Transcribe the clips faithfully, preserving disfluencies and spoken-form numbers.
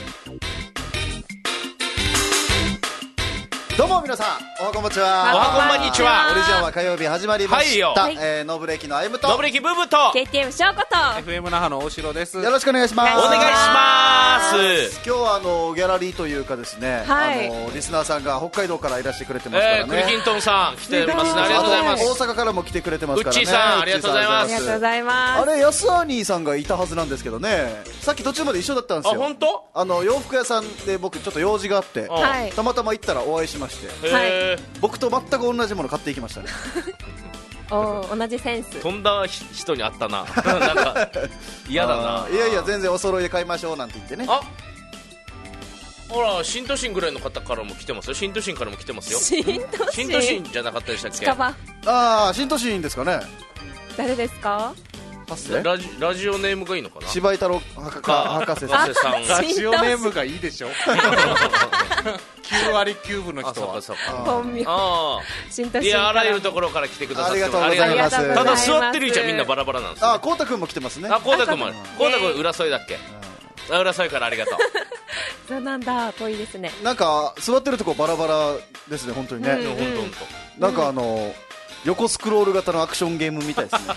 どうも皆さん、おはこんばんちは。 おはこんばんにちは。 オリジナルは火曜日始まりました。 はいよ、 えー、ノブレキのあゆむとノブレキブーブとケーティーエム 翔子とエフエム 那覇の大城です。 よろしくお願いします。 お願いします今日はあのギャラリーというかですね、 はい、 あのリスナーさんが北海道からいらしてくれてますからね、 えー、クリキントンさん来てますね。ありがとうございます。 大阪からも来てくれてますからね。 ウッチーさんありがとうございます。 ありがとうございます。 あれ安アニーさんがいたはずなんですけどね、さっき途中まで一緒だったんですよ。 あ、本当？ あの洋服屋さんで僕ちょっと用事があって、 はい、 たまたま行ったらお会いしまして、 はい、 僕と全く同じもの買っていきましたね。 お同じセンス。 飛んだ人に会ったな。なんか嫌だな。 いやいや全然お揃いで買いましょうなんて言ってね。 あ、ほら新都心ぐらいの方からも来てますよ。新都心からも来てますよ。 新都心新都心じゃなかったでしたっけ？ 近場。 ああ、新都心ですかね。 誰ですか？ ラジ, ラジオネームがいいのかな。 柴井太郎博士さん。 さんラジオネームがいいでしょ。きゅう割きゅうぶの人は本名。 あ新都心。 いや、あらゆるところから来てくださってありがとうございます。 ただ座ってる位置はみんなバラバラなんですよ。 あ、こうたくんも来てますね。 あ、こうたくんもこうたくん浦添だっけ？あ、浦添からありがとう。 そうなんだ、遠いですね。 なんか座ってるとこバラバラですね、本当にね。 うんうん、本当本当。なんかあの横スクロール型のアクションゲームみたいですね。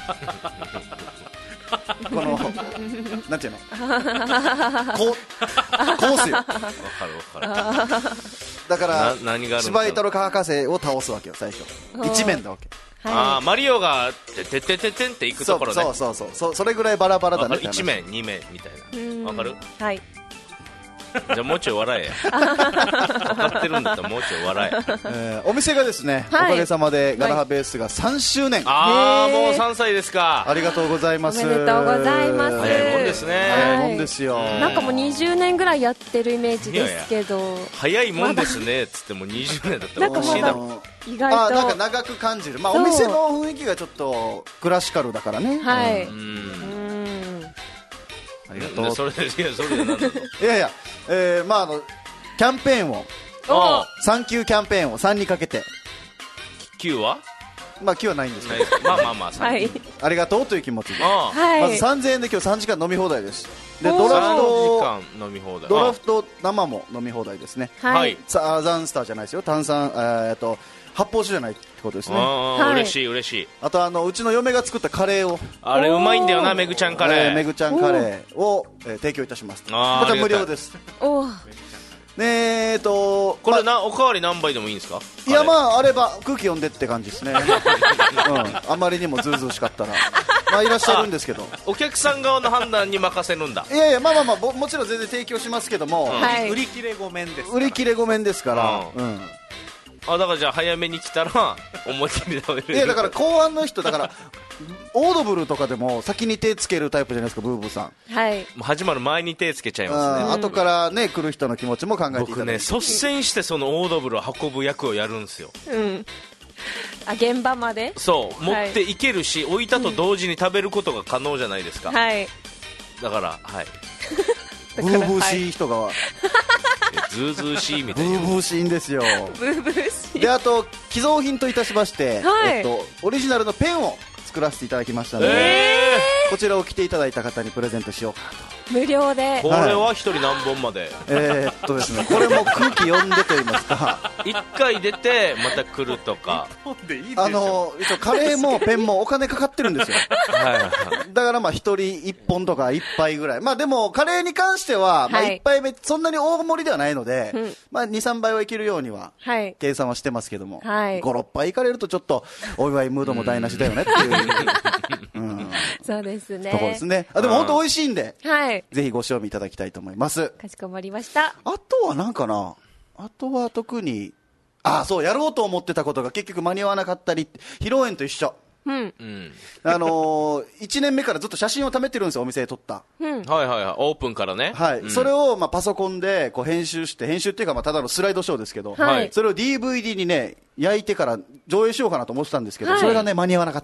このなんていうの、こうこうすよ。わかるわかる。 だから柴井太郎博士を倒すわけよ、最初一面だわけ。 ああ、マリオがてててててんっていくところね。 そうそうそうそう、それぐらいバラバラだね。 一面二面みたいな。わかる？ はい。 じゃあもうちょい笑えや。分かってるんだったらもうちょい笑え。 えー、お店がですね、はい、おかげさまでガラハベースがさんしゅうねん。 ああ、もうさんさいですか。 ありがとうございます。 おめでとうございます。 早いもんですね。 早いもんですよ。 なんかもうにじゅうねんぐらいやってるイメージですけど。いやいや早いもんですねっつってもにじゅうねんだったらおかしいだろ。意外とあ、なんか長く感じる。まあお店の雰囲気がちょっとクラシカルだからね。 はい。 うん。 ありがとう。 それで、いや、それでなんだろう。 いやいや、えー、まああのキャンペーンをさん級キャンペーンをさんにかけて。 きゅうは？ まあきゅうはないんですけど。 まあまあまあ。 はい。 ありがとうという気持ちで。 はい。 まずさんぜんえんで今日さんじかん飲み放題です。でドラフトさんじかん飲み放題。 ドラフト生も飲み放題ですね。 はい。 さあザンスターじゃないですよ。炭酸えっと発泡酒じゃないってことですね。 嬉しい嬉しい。 あとあのうちの嫁が作ったカレーを、 あれうまいんだよな、めぐちゃんカレー。 めぐちゃんカレーを提供いたします。また無料です。 おねえーとこれな、おかわり何杯でもいいんですか？ いや、まああれば空気読んでって感じですね。あまりにもずうずうしかったらまあいらっしゃるんですけど、 お客さん側の判断に任せるんだ。 いやいや、まあまあまあもちろん全然提供しますけども、 売り切れごめんです。 売り切れごめんですから。 あ、だからじゃあ早めに来たら思いっきり食べれる。 いやだから公安の人だからオードブルとかでも先に手つけるタイプじゃないですか、ブーブーさん。 はい。 もう始まる前に手つけちゃいますね。 後からね来る人の気持ちも考えていただいて。 僕ね、率先してそのオードブルを運ぶ役をやるんですよ。 うん。あ、現場まで。 そう持っていけるし、置いたと同時に食べることが可能じゃないですか。 はい。 だからはい。 ブーブーしい人がずうずうしいみたいな。 ブーブーしいんですよ。 ブーブーしい。 で、あと寄贈品といたしまして、 はい、 えっとオリジナルのペンを作らせていただきましたので、 えー、こちらを着ていただいた方にプレゼントしようかなと。 無料で。 これは一人何本まで？ えー、っとですね、これも空気読んでと言いますか、 一回出てまた来るとか。 あの一応カレーもペンもお金かかってるんですよ。 はいはいはい。 だからまあ一人一本とか一杯ぐらい。まあでもカレーに関してはまあ一杯目そんなに大盛りではないので、はい、まあ二三杯はいけるようには計算はしてますけども、 はい、 五六杯いかれるとちょっとお祝いムードも台無しだよねっていう。うん、 そうですね。 ところですね。あ、でも本当美味しいんで、 はい、 ぜひご賞味いただきたいと思います。 かしこまりました。 あとはなんかな、あとは特に、あ、そうやろうと思ってたことが結局間に合わなかったり、披露宴と一緒。 うん、 あのー、いちねんめからずっと写真を貯めてるんですよ、お店で撮った、 うん、 はいはいはい、オープンからね、 はい、 うん、 それをまあパソコンでこう編集して、編集っていうかまあただのスライドショーですけど、 はい、 それを ディーブイディー にね焼いてから上映しようかなと思ってたんですけど、はい、それがね間に合わなかった。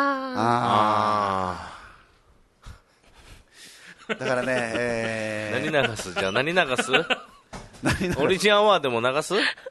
ああだからね、えー、何流すじゃあ何流す何オリジンアワーでも流す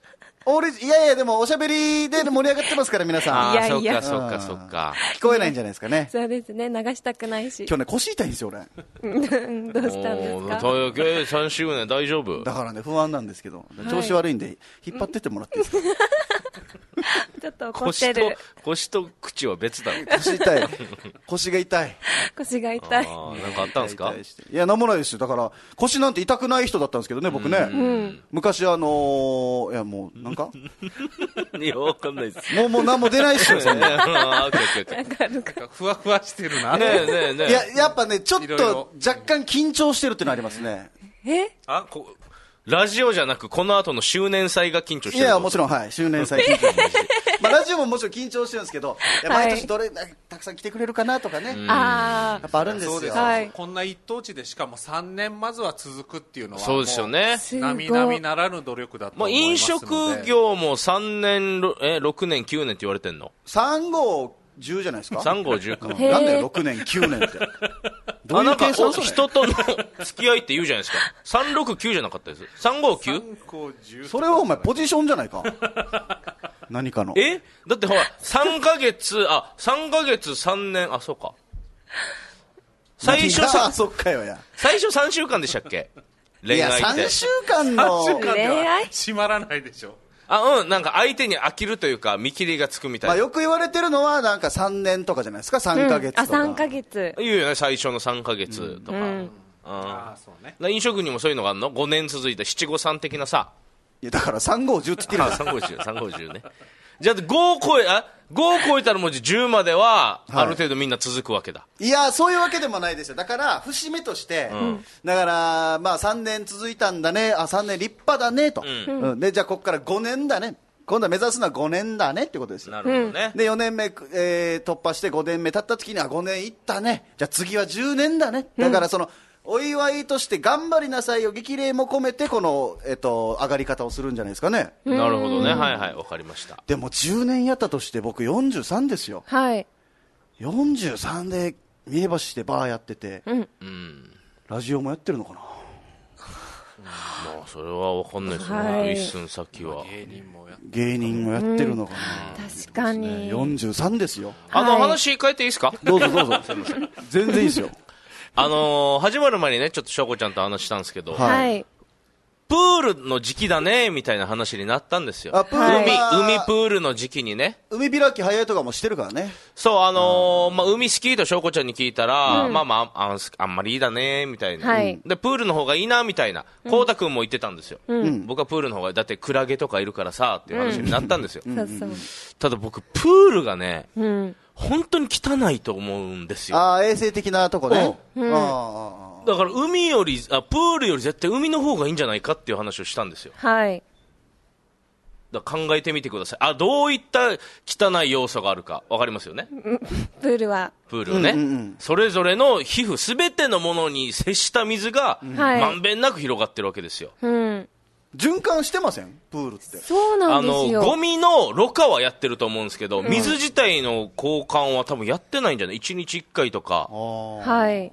オリジいやいや、でもおしゃべりで盛り上がってますから、皆さん。 ああ、そっいやいやかそっかそっか。 聞こえないんじゃないですかね。 そうですね、流したくないし。 今日ね、腰痛いんですよ、俺。 うんどうしたんですか？ おーさん周年大丈夫？ だからね、不安なんですけど、調子悪いんで、引っ張ってってもらっていいですか？ ちょっと怒っ腰とてる。 腰と口は別だろ。 腰痛い。腰が痛い。 腰が痛い。 あーなんかあったんですか？ いや、なんもないですよ。だから、腰なんて痛くない人だったんですけどね、僕ね。昔、あのー、いや、もう、なんかいや、わかんないです。 もう、もう、なんも出ないっすよ、そんな。 あーオッケーオッケーオッケわかるか。 ふわふわしてるな。 ーねえねえねえ。 いや、やっぱね、ちょっいろいろと、若干緊張してるってのありますね。 えあ、こラジオじゃなく、この後の周年祭が緊張してる。 いや、もちろん、はい。周年祭緊張してる。まあ、ラジオももちろん緊張してるんですけど、いや毎年どれ、たくさん来てくれるかなとかね。 あやっぱあるんですよ。 そうです、 はいこんな一等地でしかもさんねんまずは続くっていうのはそうですよね。 すごい。 並々ならぬ努力だとまあ、 思い飲ますので、 食業もさんねん、ろえ、ろくねん、きゅうねんって言われてんの？ さん号じゅうじゃないですか。 さん号じゅうか。 へーなんでろくねん、きゅうねんって。どういうあ、なんか、お計算それ人との付き合いって言うじゃないですか。さんろくきゅうじゃなかったです。さんごきゅう？ さんこじゅうそれはお前ポジションじゃないか。何かの。 えだってほら、さんかげつ、あ、さんかげつさんねん、あ、そうか。最初何がさあ、そっかよや。 最初さんしゅうかんでしたっけ？ いや、 恋愛って。 さんしゅうかんの。 さんしゅうかんで恋愛は閉まらないでしょ。 あ、うん、なんか相手に飽きるというか、見切りがつくみたいな。 まあよく言われてるのは、なんかさんねんとかじゃないですか、さんかげつとあ、 か。 さんかげつ。 言うよね、最初のさんかげつとか。うんああ、そうね。 飲食にもそういうのがあるの？ ご 年続いた七五三的なさ。 いや、だからさん号じゅうって言ってるあ、さんごじゅう、さんごじゅうね。じゃあごを超え、あ、ごを超えたらもうじゅうまでは、 はいある程度みんな続くわけだ。 いや、そういうわけでもないですよ。だから、節目として、だから、まあさんねん続いたんだね、あ、さんねん立派だね、と。うんで、じゃあここからごねんだね。今度は目指すのはごねんだねってことですよ。 なるほどね。 で、よねんめ、えー突破してごねんめ経った時にはごねんいったね。じゃあ次はじゅうねんだね。だからその、お祝いとして頑張りなさいよ、激励も込めて、この、えっと、上がり方をするんじゃないですかね。 なるほどね。はいはい、わかりました。 でもじゅうねんやったとして僕よんじゅうさんですよ。 はい。 よんじゅうさんで三重橋でバーやってて、 うん。 ラジオもやってるのかな。 まあ、それはわかんないですね。 はい一寸先は。 芸人もやっ芸人もやってるのかな。 確かに。 よんじゅうさんですよ。 あの、 はい話変えていいですか？ どうぞどうぞ。全然いいですよ。 あのー、始まる前にね、ちょっとしょうこちゃんと話したんですけど、 はいはい。 プールの時期だね、みたいな話になったんですよ。 あプールは海、海プールの時期にね。 海開き早いとかもしてるからね。 そう、あのー、まあ、海好きとしょうこちゃんに聞いたら、まあまあ、ああんまりいいだね、みたいな。 はいで、プールの方がいいな、みたいな。こうたくんも言ってたんですよ。僕はプールの方が、だってクラゲとかいるからさ、っていう話になったんですよ。 そうそう。 ただ僕、プールがね、 うん。 本当に汚いと思うんですよ。 ああ、衛生的なとこね。ああだから海よりあ、プールより絶対海の方がいいんじゃないかっていう話をしたんですよ。 はい。 だから考えてみてください。あ、どういった汚い要素があるか分かりますよね。 プールは。 プールね、 うんうんうんそれぞれの皮膚すべてのものに接した水が、 はいまんべんなく広がってるわけですよ。 うん。 循環してませんプールって。 そうなあのんですよ。 ゴミのろ過はやってると思うんですけど、水自体の交換は多分やってないんじゃない？いちにちいっかいとか、 はい。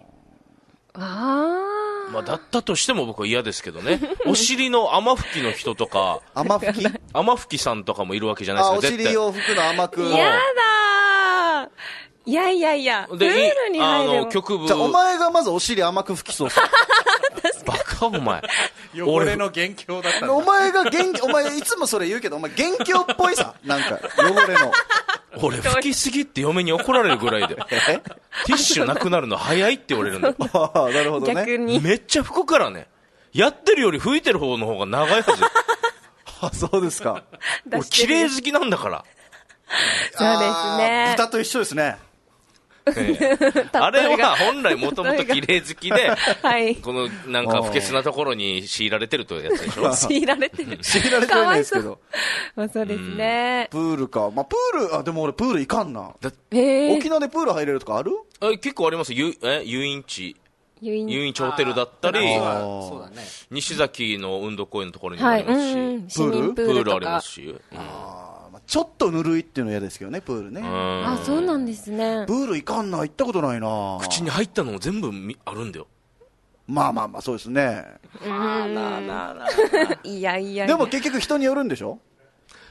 あまあ、だったとしても僕は嫌ですけどね。お尻の雨拭きの人とか、 雨吹き雨拭きさんとかもいるわけじゃないあ、 ですか。 お尻を拭くの甘く。 あ。やだー。いやいやいや。プールにあ入れば。 の局部じゃあお前がまずお尻甘く拭きそうさ。 バカお前汚れの元凶だったんだ。 お前が元気、お前いつもそれ言うけど、お前元凶っぽいさ。なんか、汚れの。 俺拭きすぎって嫁に怒られるぐらいでティッシュなくなるの早いって言われるんだよ。 ああ、なるほどね。 逆に。 めっちゃ拭くからね。やってるより拭いてる方の方が長いはず。 あ、そうですか。 俺綺麗好きなんだから。 そうですあーね。 豚と一緒ですね。 ええあれは本来もともと綺麗好きで、 はい。 このなんか不潔なところに強いられてるというやつでしょ。 強いられてる。 強いられてないですけど。 まあそうですね。 プールか。まあ、プール、あ、でも俺プール行かんな。 へえ。 沖縄でプール入れるとかあるえ結構ありますよ。ゆえ遊園地、 遊園遊園地ホテルだったり、 あーそうだね。西西崎の運動公園のところにもあはい。うりますし、 んうん。市民ププールとールありまか。 すし。うんあーまあちょっとぬるいっていうの嫌ですけどね、プールね。 あ、そうなんですねプ。ール行かんな、行ったことないな。 口に入ったのも全部みあるんだよ。 まあまあまあ、そうですね。 いやいや。 でも結局人によるんでしょ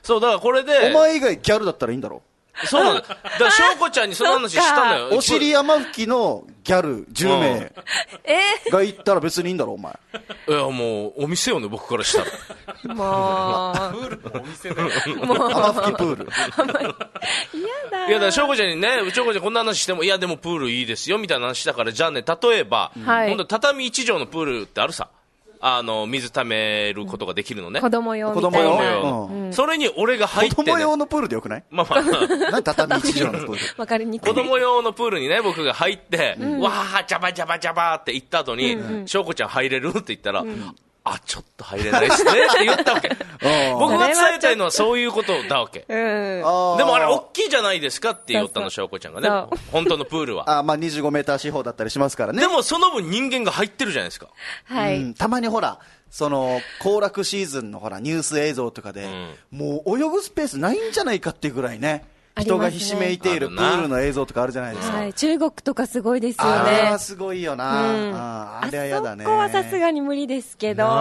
そうだからこれでお前以外ギャルだったらいいんだろ。 そうなの。だから翔子ちゃんにその話したのよ。 お尻山吹きのギャルじゅうめいが行ったら別にいいんだろお前。 いやもうお店よね僕からしたら。 もうプールのお店で。 山吹きプール。 嫌だ。 いやだから翔子ちゃんにね、翔子ちゃんこんな話してもいやでもプールいいですよみたいな話だからじゃあね例えば、 はい、 今度畳一畳のプールってあるさ。あの水溜めることができるのね。 子供用みたいな。 子供用、うん、それに俺が入って、ね、 子供用のプールでよくない？ まあまあ何畳一畳のプール。 わかりにくい。 子供用のプールにね僕が入って、うん、わージャバジャバジャバって言った後に、うんうん、翔子ちゃん入れるって言ったら、うん、あちょっと入れないですねって言ったわけ。僕が伝えたいのはそういうことだわけ。うん、でもあれ大きいじゃないですかって言ったの翔子ちゃんがね。本当のプールは。 あまあにじゅうごメーター四方だったりしますからね。 でもその分人間が入ってるじゃないですか。 はい、うん、 たまにほらその行楽シーズンのほらニュース映像とかで、うん、もう泳ぐスペースないんじゃないかっていうぐらいね、人がひしめいているプールの映像とかあるじゃないですか。 はい、中国とかすごいですよね。 あれはすごいよな、うん、あ, あれはやだね。 あそこはさすがに無理ですけど、うん、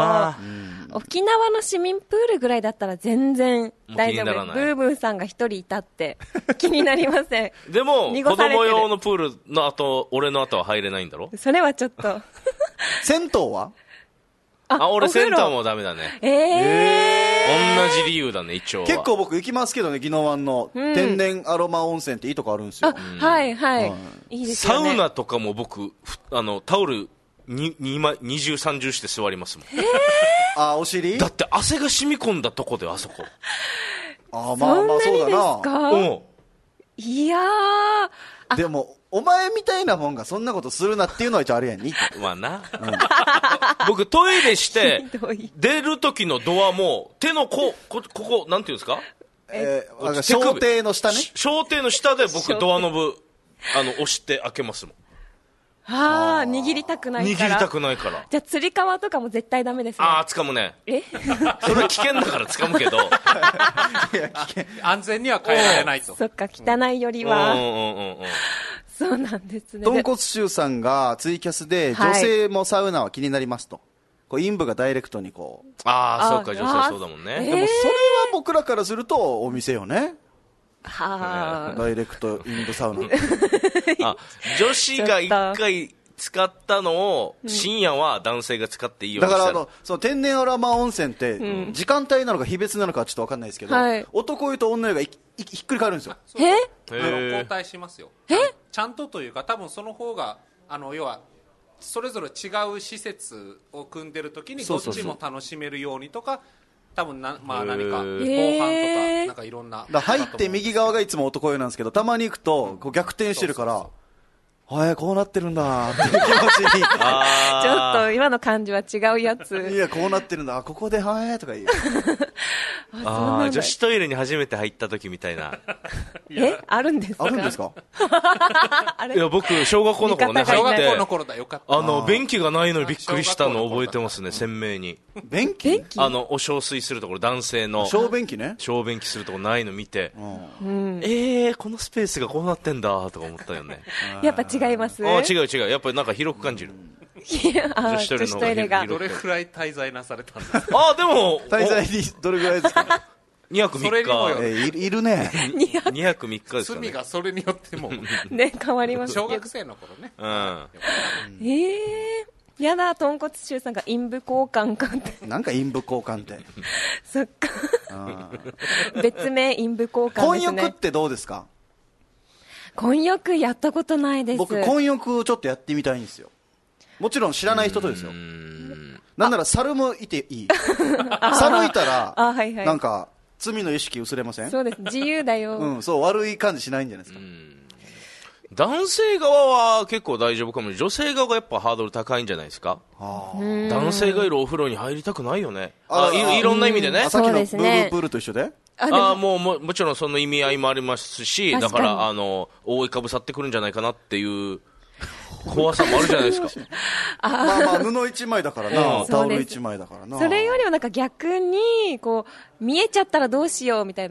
沖縄の市民プールぐらいだったら全然大丈夫。ブーブーさんが一人いたって気になりません。 でも子供用のプールの後俺の後は入れないんだろ。 それはちょっと銭湯はあ、俺センターもダメだね。 えー、えー、同じ理由だね、一応は。 結構僕行きますけどね、宜野湾の天然アロマ温泉っていいとこあるんですよ。 あ、はいはい。うん、いいですよね。 サウナとかも僕、あの、タオルに、にまい、二重三重して座りますもん。 えー、 あ、お尻だって汗が染み込んだとこで、あそこ。 あ、まあまあそうだな。 ですか？うん。いやー。 でも、お前みたいなもんがそんなことするなっていうのは一応あるやんに。 まあな、うん、僕トイレして出る時のドアも手のここここなんていうんですか、 えー、小艇の下ね。 小艇の下で僕ドアノブあの押して開けますもん。 ああ、握りたくないから。 握りたくないから。 じゃあ釣り革とかも絶対ダメですね。 ああ、掴むね。 えそれ危険だから掴むけど。いや危険安全には変えられないと。 そっか、汚いよりは。 うんうんうんうん。 そうなんですね。 豚骨臭さんがツイキャスで女性もサウナは気になりますと。こう陰部がダイレクトにこう。 ああ、そうか、女性そうだもんね。 でもそれは僕らからするとお店よね。 はあ、 ダイレクト陰部サウナ。 あ、女子が一回使ったのを深夜は男性が使っていいようにしたら、 だからあのその天然アロマ温泉って時間帯なのか非別なのかちょっと分かんないですけど、はい、男湯と女湯がいいひっくり返るんですよ。 えあの交代しますよ。えちゃんとというか多分その方があの要はそれぞれ違う施設を組んでる時にどっちも楽しめるようにとか、多分な、まあ、何か防犯とかなんかいろんなだ入って右側がいつも男湯なんですけど、たまに行くとこう逆転してるから、そうそうそう、はい、こうなってるんだっていう気持ちにちょっと今の感じは違うやつ。 いやこうなってるんだ、ここではいとか言うああ、女子トイレに初めて入った時みたいな。 えあるんですか？ あるんですか？ あれいや僕小学校の頃ね入って、 小学校の頃だよかった。 あの便器がないのにびっくりしたのを覚えてますね、鮮明に。 便器？ あのお小水するところ、男性の小便器ね。 小便器するところないの見て、うん、えーこのスペースがこうなってんだとか思ったよね。 やっぱ違います？ あ違う違う、やっぱりなんか広く感じる。 いや女子トイレの方が広く。 どれくらい滞在なされたんですか？ あでも滞在にどれぐらいですか？ にはくみっか。 えー、い, いるね。 にはくみっかですかね。 罪がそれによってもね変わります。 小学生の頃ね。 うん。 ええー、やだ、豚骨臭さんが陰部交換かって。 なんか陰部交換って。 そっか。別名陰部交換ですね。 混浴ってどうですか？ 混浴やったことないです。 僕混浴ちょっとやってみたいんですよ。もちろん知らない人とですよ。なんなら猿もいていい。猿いたら、はいはい、なんか罪の意識薄れません？ そうです、自由だよ。 うん、そう悪い感じしないんじゃないですか。 男性側は結構大丈夫かも。女性側がやっぱハードル高いんじゃないですか。男性がいるお風呂に入りたくないよね。ああ い, いろんな意味でね。 さっきのブーブープールと一緒で。 ああもう も, もちろんその意味合いもありますし、だからあの覆いかぶさってくるんじゃないかなっていう怖さもあるじゃないですか。 あまあまあ布一枚だからな、タオル一枚だからな。 それよりはなんか逆にこう見えちゃったらどうしようみたいな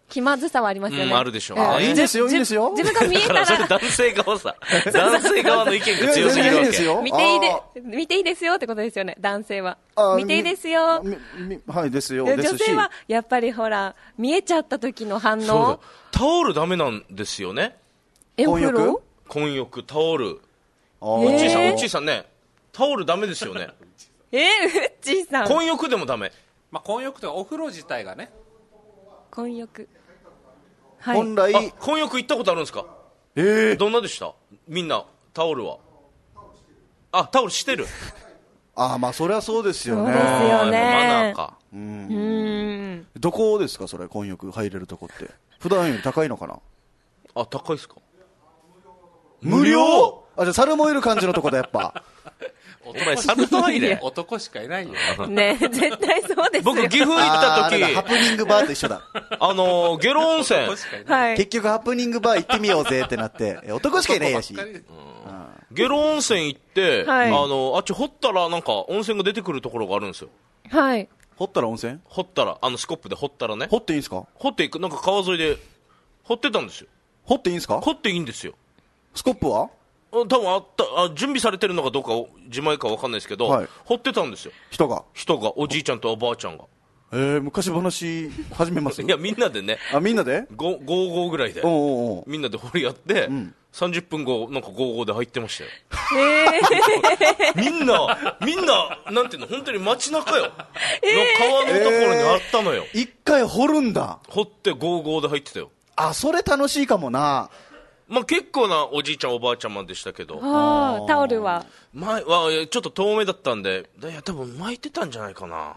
気まずさはありますよね。 うんあるでしょうんあいいんですよいいんですよ。 自分が見えただからそれら男性側さ、男性側の意見が強すぎるわけ。 いやいやいいですよ。 見ていいであ見ていいですよってことですよね、男性はあ見ていいですよ。 みみはいですよでですし。 女性はやっぱりほら見えちゃった時の反そうだ応。 タオルダメなんですよね。 えお風呂混浴、タオル。 あーうっちーさん、 えーうっちーさんね、タオルダメですよね。 えー、うっちーさん混浴でもダメ。 まあ、混浴というかお風呂自体がね、 混浴はい本来あ、混浴行ったことあるんですか？ えー、 どんなでした？みんな、タオルは。あ、タオルしてる。 あーまあそりゃそうですよね。 そうですよねあーやっぱマナーか。 うーんどこですかそれ混浴入れるとこって普段より高いのかな。 あ、高いですか？ 無料？あじゃあ猿もいる感じのとこだやっぱ。 お前、サルト入れ。 男しかいないよ。 ね絶対そうですよ。 僕、岐阜行った時あーだからハプニングバーと一緒だ。 あのー、ゲロ温泉。 男しかいない。 はい結局ハプニングバー行ってみようぜってなってえ男しかいないやし。 男ばっかりでゲロ温泉行って、 はいあの、あっち掘ったらなんか温泉が出てくるところがあるんですよ。 はい掘ったら温泉？ 掘ったら、あのスコップで掘ったらね。 掘っていいんすか？ 掘っていく、なんか川沿いで掘ってたんですよ。 掘っていいんすか？ 掘っていいんですよ。 スコップは？ あ多分あったあ、準備されてるのかどうか自前かわかんないですけど、 はい掘ってたんですよ。 人が。 人が、おじいちゃんとおばあちゃんが。 えー、昔話始めますいや、みんなでね、 あみんなで？ ご、ごごぐらいでおう、おうおうみんなで掘り合って、 んさんじゅっぷんご、なんかごごで入ってましたよ。 えみんな、みんな、なんていうの、本当に街中よ。の川のところにあったのよ。 一回掘るんだ。 掘ってごごで入ってたよ。 あそれ楽しいかもな。 まあ、結構なおじいちゃんおばあちゃんまでしたけど、 ー、あータオルは前はちょっと遠目だったんで、いや多分巻いてたんじゃないかな。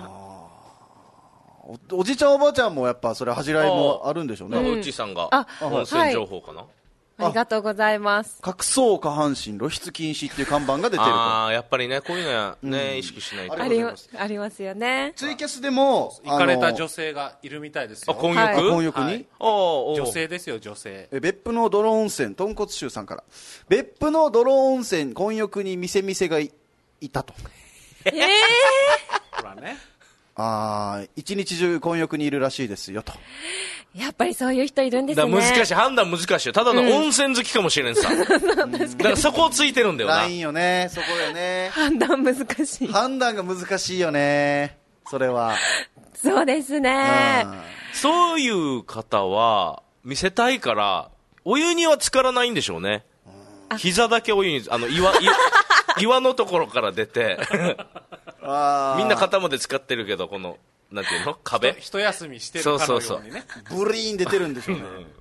お, おじいちゃんおばあちゃんもやっぱそれ恥じらいもあるんでしょうね。 なんかうちさんがあ温泉情報かな。 ありがとうございます隠そう下半身露出禁止っていう看板が出てると。 ああ、やっぱりね、こういうのはね、意識しないと。 あありまありますよね。 ツイキャスでも行かれた女性性がいるみたいですあ、 よ。 混浴、 はい混浴に、 はいああ、おう女性ですよ、女性。 え別府の泥温泉豚骨臭さんから別府の泥温泉混浴に店店が い, いたと。 ええほらね。 あー一日中混浴にいるらしいですよと。 ー、やっぱりそういう人いるんですね。 だから難しい、判断難しいよ。ただの温泉好きかもしれんさ。だからそこをついてるんだよなライ。ンよねそこよね。 判断難しい。 判断が難しいよねそれは。 そうですね。 そういう方は、見せたいから、お湯には浸からないんでしょうね。膝だけお湯に、あの、岩、岩岩のところから出て、 あーみんな肩まで使ってるけど、この、なんていうの壁ひと休みしてるかのようにね。 ブリーン出てるんでしょうね。うん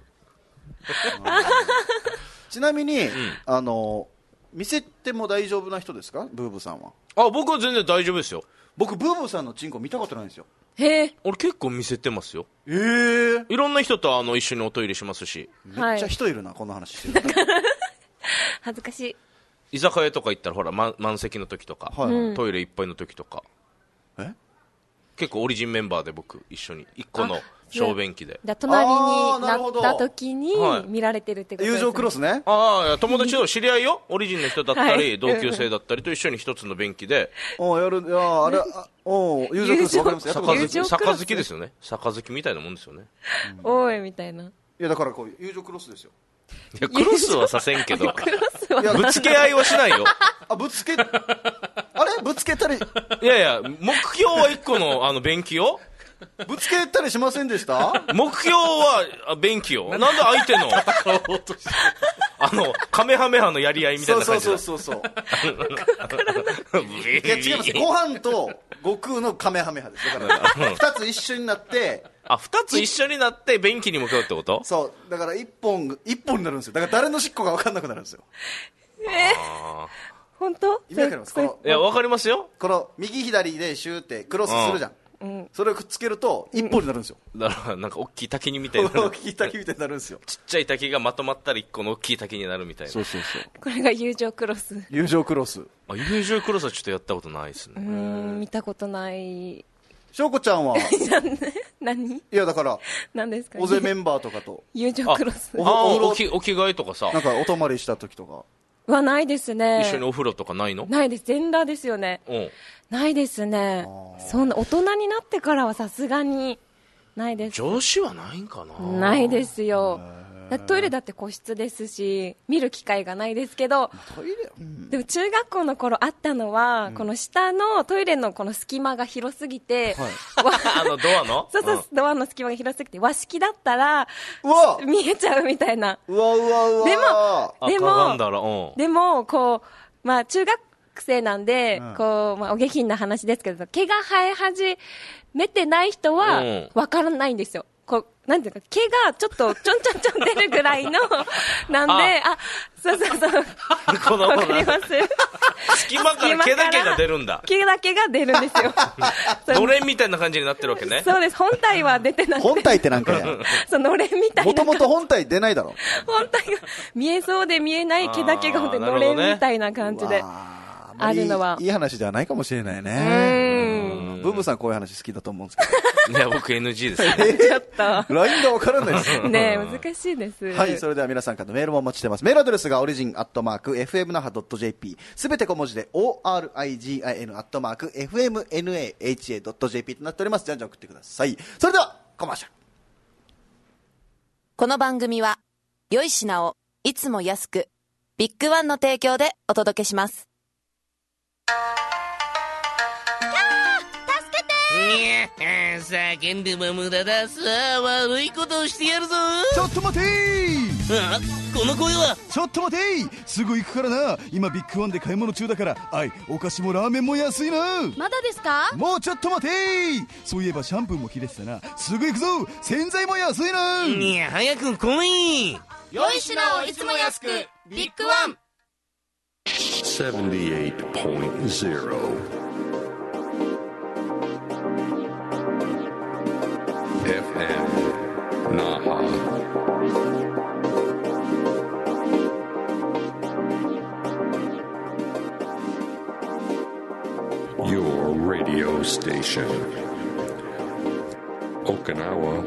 ちなみに、あの見せても大丈夫な人ですかブーブさんは。 あ、僕は全然大丈夫ですよ。 僕ブーブさんのチンコ見たことないんですよ。 へえ、 俺結構見せてますよ。 ええー、 いろんな人とあの一緒におトイレしますし、 めっちゃ人いるな、こんな話してる。 恥ずかしい。 居酒屋とか行ったらほら、ま、満席の時とか、 はいはいトイレいっぱいの時とか、 え結構オリジンメンバーで僕一緒に一個の小便器で。 だ隣あーになっなるほどた時にはい見られてるってことですね。 友情クロスね。 ああ、いや友達の知り合いよ。オリジンの人だったり、 はい同級生だったりと一緒に一つの便器で、 おうやる、いやあれ、あおう友情クロスわかりますやったことある友情杯、 クロス杯ですよね。杯みたいなもんですよね。 おいみたいな。 いやだからこう友情クロスですよ。 いや、クロスはさせんけど、 クロスはいやぶつけ合いはしないよ。 あぶつけあれぶつけたりいやいや、目標は一個のあの便器よ。 ぶつけたりしませんでした？ 目標はあ便器よ。なんで相手の、あの、カメハメハのやり合いみたいそうな感じだ。 そうそうそうそう。いや違います。ご飯と悟空のカメハメハです。だから二つ一緒になって。 あ、二つ一緒になって便器に向かうってこと？ そうだから一本一本になるんですよ。だから誰の尻尾か分かんなくなるんですよ。 本当？ 意味わかります？このいや、わかりますよ。 この右左でシューってクロスするじゃん。それをくっつけると一本になるんですよ。 だから、なんか大きい滝にみたいになる。 大きい滝みたいになるんですよ。 ちっちゃい滝がまとまったら一個の大きい滝になるみたいな。 そうそうそう。 これが友情クロス。う友情クロス。 あ、友情クロスはちょっとやったことないですーね。 ん、見たことない。 翔子ちゃんは何いやだから何ですか？ 大勢メンバーとかと友情クロスおああ、 お風呂おきお着替えとかさなん、かお泊まりした時とか。 はないですね。 一緒にお風呂とかないの？ ないです。全裸ですよね。 うん。 ないですね。そんな大人になってからはさすがにないです。 女子はないんかな。 ないですよ。トイレだって個室ですし、見る機会がないですけど、 トイレ、うん、 でも中学校の頃あったのは、うん、この下のトイレのこの隙間が広すぎて、 はい、あのドアのそうそう、うん、ドアの隙間が広すぎて、和式だったら、 うわ見えちゃうみたいな。 うわうわうわでも、でも、 だろ、 でも、こう、まあ中学生なんで、うん、こう、まあお下品な話ですけど、毛が生え始めてない人は、わからないんですよ。こうなんていうか、毛がちょっとちょんちょんちょん出るぐらいのなんで、あ、そうそうそう、 このわかります。 隙間から毛だけが出るんだ。 毛だけが出るんですよ。 のれんみたいな感じになってるわけね。 そうです。本体は出てなくて。 本体ってなんかや。 そう、のれんみたいな。 もともと本体出ないだろ。 本体が見えそうで見えない毛だけが本当にのれんみたいな感じで。あるのは。 いい話ではないかもしれないね。ブーブーさんこういう話好きだと思うんですけど。 いや、僕 エヌジー ですね。ちょっと。 ライン がわからないです。 ねえ、難しいです。 はい、それでは皆さんからのメールもお待ちしてます。メールアドレスがオリジンアットマーク エフエムナハドットジェーピー。すべて小文字で オーアールアイジーアイエヌ アットマーク エフエムナハドットジェーピー となっております。じゃんじゃん送ってください。それでは、コマーシャル。 この番組は、良い品をいつも安く、ビッグワンの提供でお届けします。 叫んでも無駄だ。さあ、悪いことをしてやるぞ。 ちょっと待てー。 あ、この声は。 ちょっと待てー。すぐ行くからな。今ビッグワンで買い物中だから。あい、お菓子もラーメンも安いな。 まだですか？ もうちょっと待てー。そういえばシャンプーも切れてたな。すぐ行くぞ。洗剤も安いな。 いや、早く来い。 良い品をいつも安く、ビッグワン。 セブンティエイトポイントゼロエフエム Naha. Your radio station. Okinawa.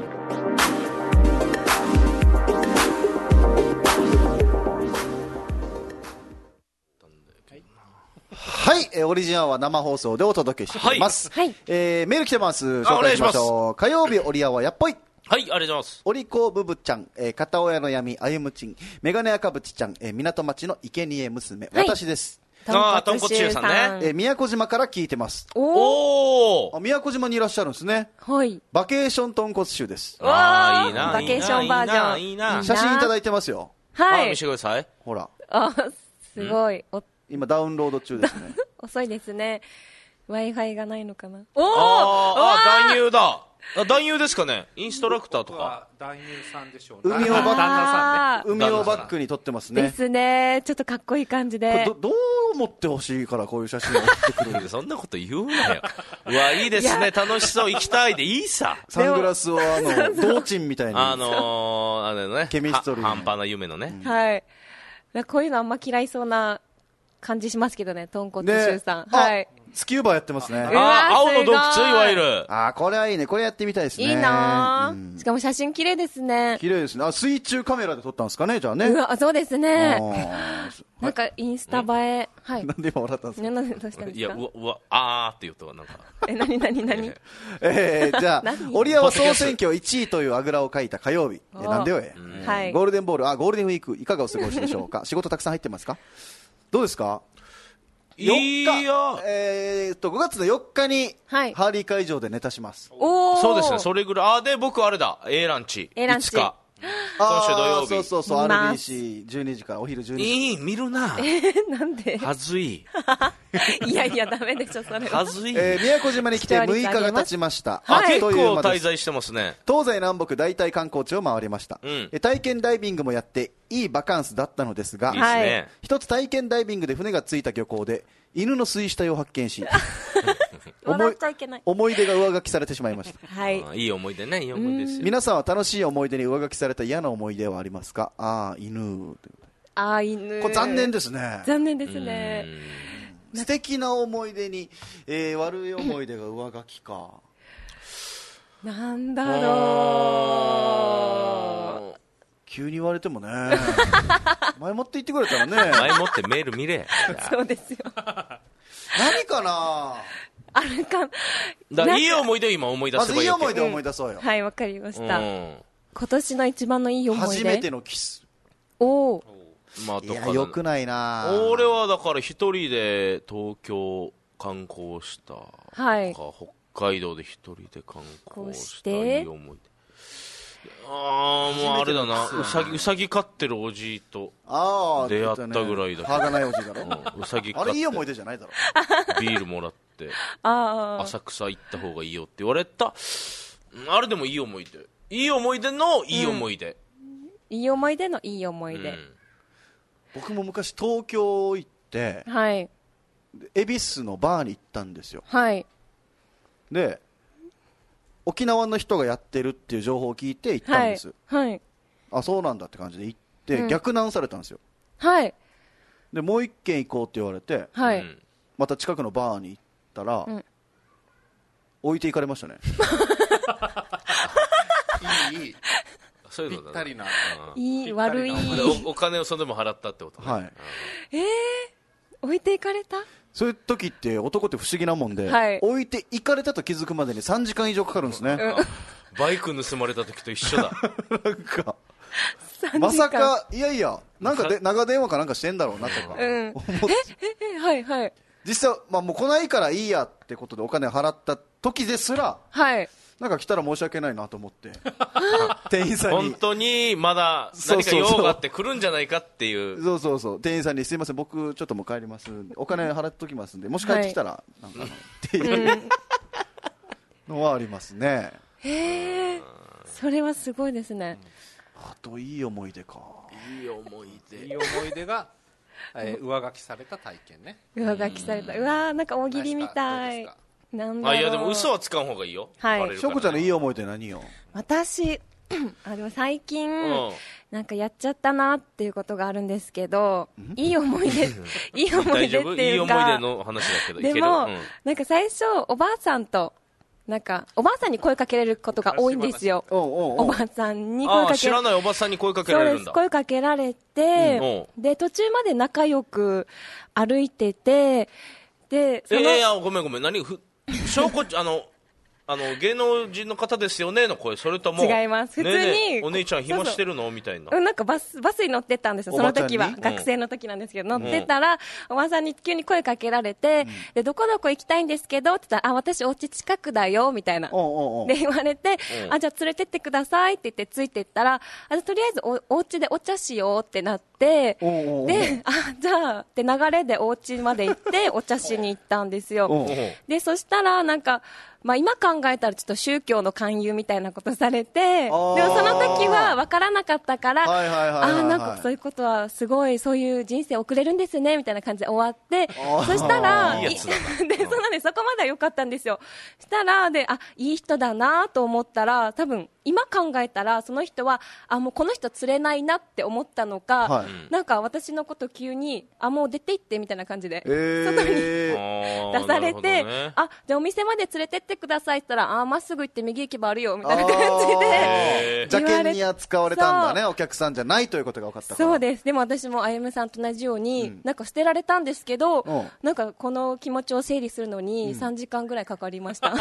はい、えー、オリジンアワー生放送でお届けしております。 はい。 えー、メール来てます。紹介しましょう。火曜日、オリアワやっぽい。 はい、ありがとうございます。 おりこぶぶちゃん、えー、片親の闇、あゆむちん、メガネ赤ぶちちゃん、えー、港町の生贄娘、はい、私です。 ああ、とんこつしゅうさんね。 えー、宮古島から聞いてます。 おお。 あ、宮古島にいらっしゃるんですね。 はい。 バケーションとんこつしゅうです。 ああ、いいな。 バケーションバージョン。 いいな。 写真いただいてますよ。 はい。 見せてください。 ほら。 あ、すごい。 今ダウンロード中ですね。 遅いですね。Wi-Fi がないのかな。おお。 ああ、男優だ。男優ですかね。インストラクターとか。 男優さんでしょうね。 海をバック、 旦那さんね。 海をバックに撮ってますね。 ですね。ちょっとかっこいい感じで。 ど、どう思ってほしいからこういう写真を送ってくるんでそんなこと言うなよ。うわ、いいですね。楽しそう。行きたいでいいさ。 サングラスをあの、同鎮みたいな。 あのー、あれね。 ケミストリー。 半端な夢のね。 はい。こういうのあんま嫌いそうな感じしますけどね、とんこつしゅうさん。はい。 スキューバやってますね。 ああ、青の洞窟いわゆる。 ああ、これはいいね。これやってみたいですね。 いいなぁ。しかも写真綺麗ですね。 綺麗ですね。あ、水中カメラで撮ったんですかね、じゃあね。 うわ、そうですね。なんかインスタ映え。はい。 なんで今笑ったんですか？ なんでどうしたんですか？ いや、うわ、うわ、あーって言うとなんか。 え、なになになに？ えー、じゃあ、オリアワ総選挙いちいというあぐらをかいた火曜日。え、なんでよえ。 はい。 ゴールデンボール、あ、ゴールデンウィーク、いかがお過ごしでしょうか？仕事たくさん入ってますか？どうですか？よっか、えーっと、ごがつのよっかに、ハーリー会場でネタします。 おー。 そうですね、それぐらい。あ、で、僕あれだ、A ランチ。 A ランチ。 いつか。今週土曜日。 そうそうそう、アールビーシーじゅうにじから、お昼じゅうにじ。 いい、見るな。 えー、なんで？ はずい。 いやいや、ダメでしょ、それは。 はずい。 えー、宮古島に来てむいかが経ちました。 あ、結構滞在してますね。 東西南北大体観光地を回りました。うん、え体験ダイビングもやって、いいバカンスだったのですが、 いいですね。 一つ体験ダイビングで船が着いた漁港で、犬の水死体を発見し、 思い, 思い出が上書きされてしまいました。 はい。 いい思い出ね、いい思い出ですよ。 皆さんは楽しい思い出に上書きされた嫌な思い出はありますか？ああ、犬。 ああ、犬。 これ残念ですね。 残念ですね。 素敵な思い出に、えー、悪い思い出が上書きか。 なんだろう。 急に言われてもね。前もって言ってくれたらね。 前もってメール見れ。 そうですよ。 何かなあるかだからいい思い出を今思い出せばいいわけ。 まずいい思い出を思い出そうよ。 はい、わかりました。 うん今年の一番のいい思い出。 初めてのキス。 おお。 まあ、 いや、よくないな。 俺はだから一人で東京観光した。 はい。 北海道で一人で観光したいい思い出。ああ、もうあれだな。うさぎ、うさぎ飼ってるおじいと出会ったぐらいだけど。 歯がないおじいだろ。 うさぎ飼って。 あれいい思い出じゃないだろ。 ビールもらって、 あ浅草行った方がいいよって言われた。あれでもいい思い出。いい思い出のいい思い出。 うん、いい思い出のいい思い出。うん、 僕も昔東京行って、 はい。 恵比寿のバーに行ったんですよ。 はい。 で、沖縄の人がやってるっていう情報を聞いて行ったんです。 はい。はい、 あ、そうなんだって感じで行って、うん、逆難されたんですよ。 はい。 で、もう一軒行こうって言われて、 はい。 また近くのバーに行ったら、うん、置いていかれましたね。 いい、いい。 そういうのだぴったりな。 いい、悪い。 お, お金をそれでも払ったってことね。 はい。 えー、置いていかれた？ そういう時って男って不思議なもんで、 はい、 置いていかれたと気づくまでにさんじかん以上かかるんですね。うん、 バイク盗まれた時と一緒だ。 なんか、まさか、いやいや、なんかで長電話かなんかしてんだろうなとか。 うん、え、え、はいはい。 実際、まあもう来ないからいいやってことでお金払った時ですら、 はい。 なんか来たら申し訳ないなと思って店員さんに本当にまだ何か用があって来るんじゃないかっていうそうそうそう店員さんにすいません僕ちょっともう帰りますお金払っときますんでもし帰ってきたらなんかっていうのはありますね。 へえそれはすごいですね。 あといい思い出か。 いい思い出いい思い出が、えー、上書きされた体験ね。 上書きされたうわーなんか大喜利みたい。なんだろう。 あいやでも嘘はつかん方がいいよ。 はい。 しょうこちゃんのいい思い出何よ。 私あでも最近、うん、なんかやっちゃったなっていうことがあるんですけど、いい思い出いい思い出っていうかいい思い出の話だけどでも、うん、なんか最初おばあさんとなんかおばあさんに声かけられることが多いんですよ。おうおうおうおばあさんに声かけ知らないおばさんに声かけられるんだ。 声かけられて、うん、で途中まで仲良く歩いててでそのえー、いやごめんごめん何ふ翔子あのあの芸能人の方ですよねの声それとも違います普通に、ねえねえお姉ちゃん暇してるのみたいななんかバスバスに乗ってたんですよその時は学生の時なんですけど、うん、乗ってたら、うん、おばさんに急に声かけられて、うん、でどこどこ行きたいんですけどって言ったらあ私お家近くだよみたいなおうおうおうで言われて、うん、あじゃあ連れてってくださいって言ってついてったらあとりあえず お, お家でお茶しようってなっておうおうおうであじゃあって流れでお家まで行ってお茶しに行ったんですよおうおうでそしたらなんかまあ、今考えたらちょっと宗教の勧誘みたいなことされてでもその時は分からなかったからあなんかそういうことはすごいそういう人生送れるんですねみたいな感じで終わってそしたらいいやつだなでそうなんでそこまでは良かったんですよ。したらであいい人だなと思ったら多分今考えたらその人はあもうこの人釣れないなって思ったのか、はい、なんか私のこと急にあもう出て行ってみたいな感じで、えー、外に出されて、ね、あじゃあお店まで連れてってくださいって言ったらあまっすぐ行って右行けばあるよみたいな感じで邪険に扱われたんだね。お客さんじゃないということが分かったから。 そうです。でも私もあゆむさんと同じように、うん、なんか捨てられたんですけど、うん、なんかこの気持ちを整理するのにさんじかんぐらいかかりました、うん、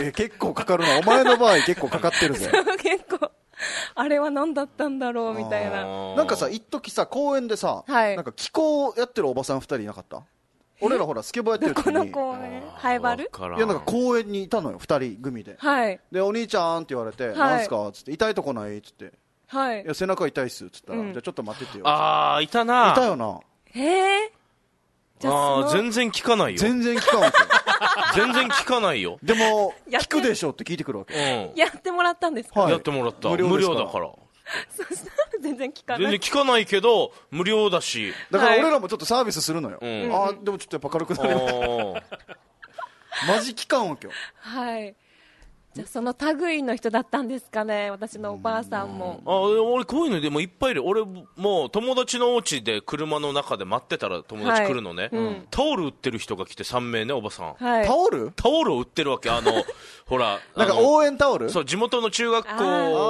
結構かかるなお前の場合結構かかってるぜ結構あれは何だったんだろうみたいな。 なんかさ一時さ公園でさ、はい、なんか気候やってるおばさんふたりいなかった？俺らほらスケボーやってる時にどこの公園ハイバルいやなんか公園にいたのよふたり組で、はい、でお兄ちゃんって言われて、はい、なんすかっつって痛いとこないっつって、はい、いや背中痛いっすっつったら、うん、じゃあちょっと待っててよ。 ああいたないたよな。 へえああ全然聞かないよ。 全然聞かんわけ全然聞かないよ。 でも聞くでしょって聞いてくるわけ、 うん、やってもらったんですか、 はい、やってもらった無料, 無料だからそしたら全然聞かない全然聞かないけど無料だしだから俺らもちょっとサービスするのよ、はい、あでもちょっとやっぱ軽くなるマジ聞かんわけよ。 はいじゃあその類の人だったんですかね私のおばあさんも。 あ俺こういうのでもいっぱいいる。俺もう友達のお家で車の中で待ってたら友達来るのね、はいうん、タオル売ってる人が来てさんめいねおばさん、 はい、 タオルタオルを売ってるわけ。あのほらなんか応援タオルそう地元の中学校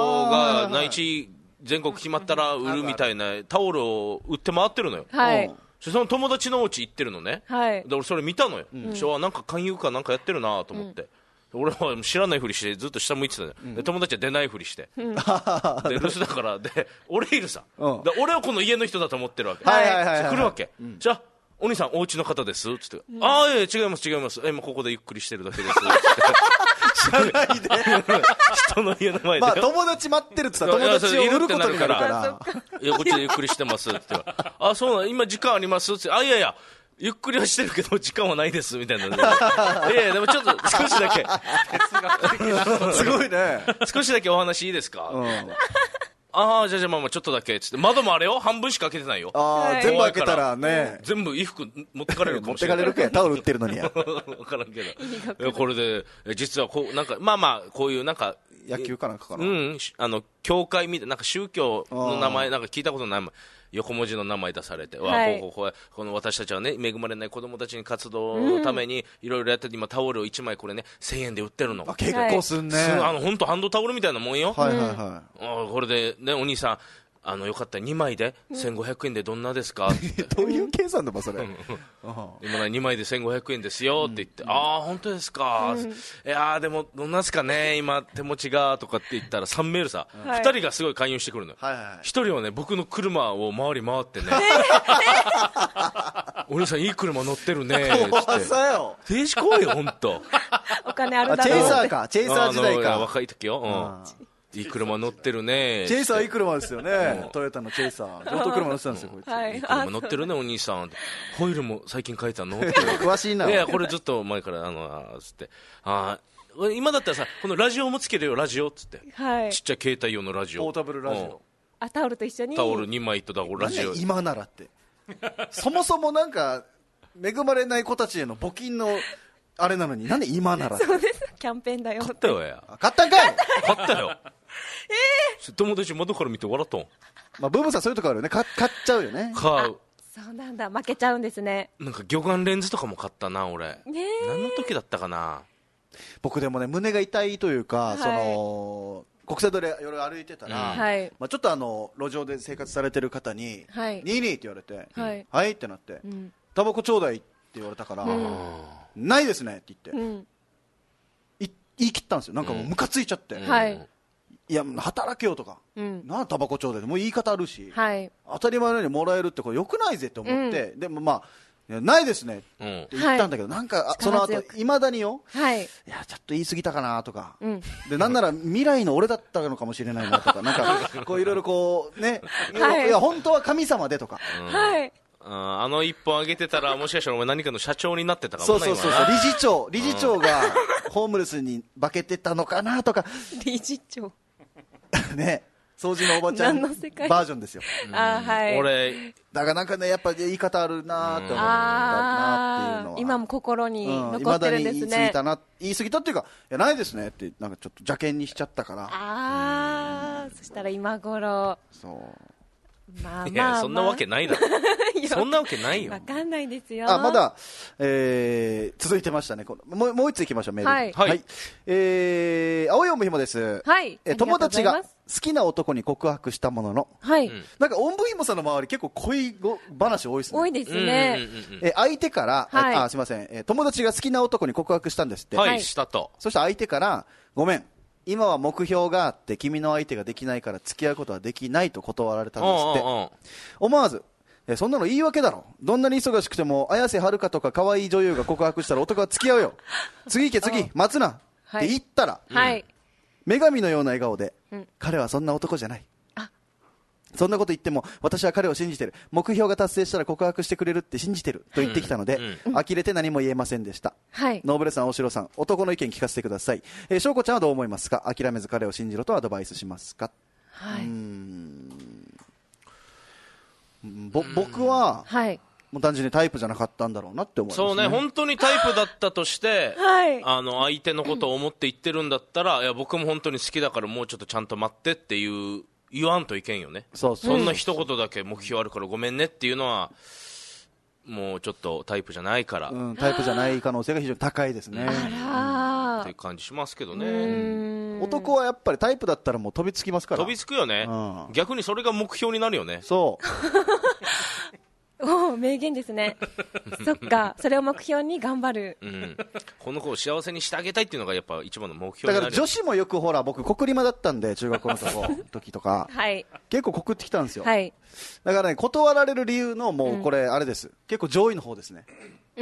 が内地全国決まったら売るみたいなタオルを売って回ってるのよ、 はい、 その友達のお家行ってるのね、 はい、 で俺それ見たのよ、うん、そしたらなんか勧誘かなんかやってるなと思って、うん、俺は知らないふりしてずっと下向いてたのよ、うん、で友達は出ないふりして、うん、で留守だからで俺いるさ、うん、で俺はこの家の人だと思ってるわけ、 はいはいはいはい、 来るわけ、うん、じゃあお兄さんお家の方ですっつって、うん、ああいや違います違いますえもうここでゆっくりしてるだけです知らないで人の家の前で、 まあ、友達待ってるって言ったら友達を売ることになるからいやこっちでゆっくりしてますって言ってあそうなん今時間ありますってあいやいやゆっくりはしてるけど時間はないですみたいな、ね、いやいやでもちょっと少しだけすごいね少しだけお話いいですか、うん、ああじゃあじゃあまあまあちょっとだけつって窓もあれよ半分しか開けてないよ、 あ、はい、全部開けたらね全部衣服持ってかれるかもしれない持ってかれるかやタオル売ってるのにや分からんけどいやこれで実はこうなんかまあまあこういうなんか野球かなんかかな、 うん、あの教会みたいななんか宗教の名前なんか聞いたことない横文字の名前出されて、はい、こうこうこうこの私たちはね恵まれない子供たちに活動のためにいろいろやってて今タオルをいちまいこれねせんえんで売ってるの。 あ結構すんね、 あの本当ハンドタオルみたいなもんよ、 はいはいはい、 あこれでねお兄さんあのよかったらにまいでせんごひゃくえんでどんなですかってどういう計算だばそれ今にまいでせんごひゃくえんですよって言って、うん、ああ本当ですか、うん、いやでもどんなんですかね今手持ちがとかって言ったらさんメールさ、はい、ふたりがすごい勧誘してくるのよ、はいはいはい、ひとりはね僕の車を回り回ってねお兄さんいい車乗ってるねって言って停止行為よ本当お金あるだろうチェイサーかチェイサー時代か若い時よ、うんいい車乗ってるねチェイサーいい車ですよねトヨタのチェイサー上等車乗ってたんですよこいつ、 はい、いい車乗ってるねお兄さんホイールも最近変えたの詳しいないやこれずっと前からあのあつってあ今だったらさこのラジオもつけるよラジオっつって、はい、ちっちゃい携帯用のラジオポータブルラジオ、うん、 あタオルと一緒にタオルにまいとだラジオ今ならってそもそもなんか恵まれない子たちへの募金のあれなのになんで今ならってそうですキャンペーンだよ買ったよや買ったんかい買ったよえー、友達窓から見て笑ったん、 まあ、ブーブーさんそういうとこあるよね買っちゃうよね買うそうなんだ負けちゃうんですねなんか魚眼レンズとかも買ったな俺、ね、何の時だったかな僕でもね胸が痛いというか、はい、その国際通り夜歩いてたら、うんまあ、ちょっとあの路上で生活されてる方に「はい、ニーニー」って言われて「はい、はい」ってなって、うん、タバコちょうだいって言われたから、うん、ないですねって言って、うん、い言い切ったんですよなんかもうムカついちゃって、うんはいいや働けよとか、うん、なあタバコちょうだいもう言い方あるし、はい、当たり前のようにもらえるってこれよくないぜって思って、うん、でもまあないですねって言ったんだけど、うん、なんか、はい、その後いまだによ、はい、いやちょっと言い過ぎたかなとか、うん、でなんなら未来の俺だったのかもしれないなとかなんかこういろいろこうね、はい、いや本当は神様でとか、 うん、はいあ, あの一本あげてたらもしかしたらお前何かの社長になってたかもそうそうそうそう理事長理事長がホームレスに化けてたのかなとか理事長ね掃除のおばちゃんバージョンですよあ、はい、 俺だからなんかねやっぱ言い方あるなって思ったなっていうのは今も心に残ってるんですね、うん、 言い過ぎたな言い過ぎたっていうかいやないですねってなんかちょっと邪険にしちゃったからああそしたら今頃そうまあまあまあ、 いやそんなわけないだろそんなわけないよわかんないですよあまだ、えー、続いてましたねこのもうもう一ついきましょうメールはい、はい、えー、青いおむひもですはいえ友達が好きな男に告白したもののはい、なんかおんぶひもさんの周り結構恋話多いですね多いですね、 え相手から、はい、あすいません、え友達が好きな男に告白したんですってはいしたとそして相手からごめん今は目標があって君の相手ができないから付き合うことはできないと断られたんですって思わずえそんなの言い訳だろどんなに忙しくても綾瀬はるかとか可愛い女優が告白したら男は付き合うよ次行け次待つなって言ったら、はい、女神のような笑顔で、うん、彼はそんな男じゃないそんなこと言っても私は彼を信じてる目標が達成したら告白してくれるって信じてると言ってきたので、うんうん、呆れて何も言えませんでした、はい、ノーブレさん大城さん男の意見聞かせてください、えー、翔子ちゃんはどう思いますか諦めず彼を信じろとアドバイスしますか、はい、うーんぼ僕は、はい、もう単純にタイプじゃなかったんだろうなって思います、ね、 そうね本当にタイプだったとして、はい、あの相手のことを思って言ってるんだったらいや僕も本当に好きだからもうちょっとちゃんと待ってっていう言わんといけんよねそうそうそんな一言だけ目標あるからごめんねっていうのはもうちょっとタイプじゃないから、 うん、タイプじゃない可能性が非常に高いですねあらっていう感じしますけどね男はやっぱりタイプだったらもう飛びつきますから飛びつくよね、うん、逆にそれが目標になるよねそうおお、名言ですね。そっか、それを目標に頑張る。 うん、この子を幸せにしてあげたいっていうのがやっぱ一番の目標になる。 だから女子もよくほら、僕国リマだったんで、中学校のとこ時とか、 はい、 結構告ってきたんですよ。 はい、 だからね、断られる理由のもうこれあれです、うん、結構上位の方ですね。 うん、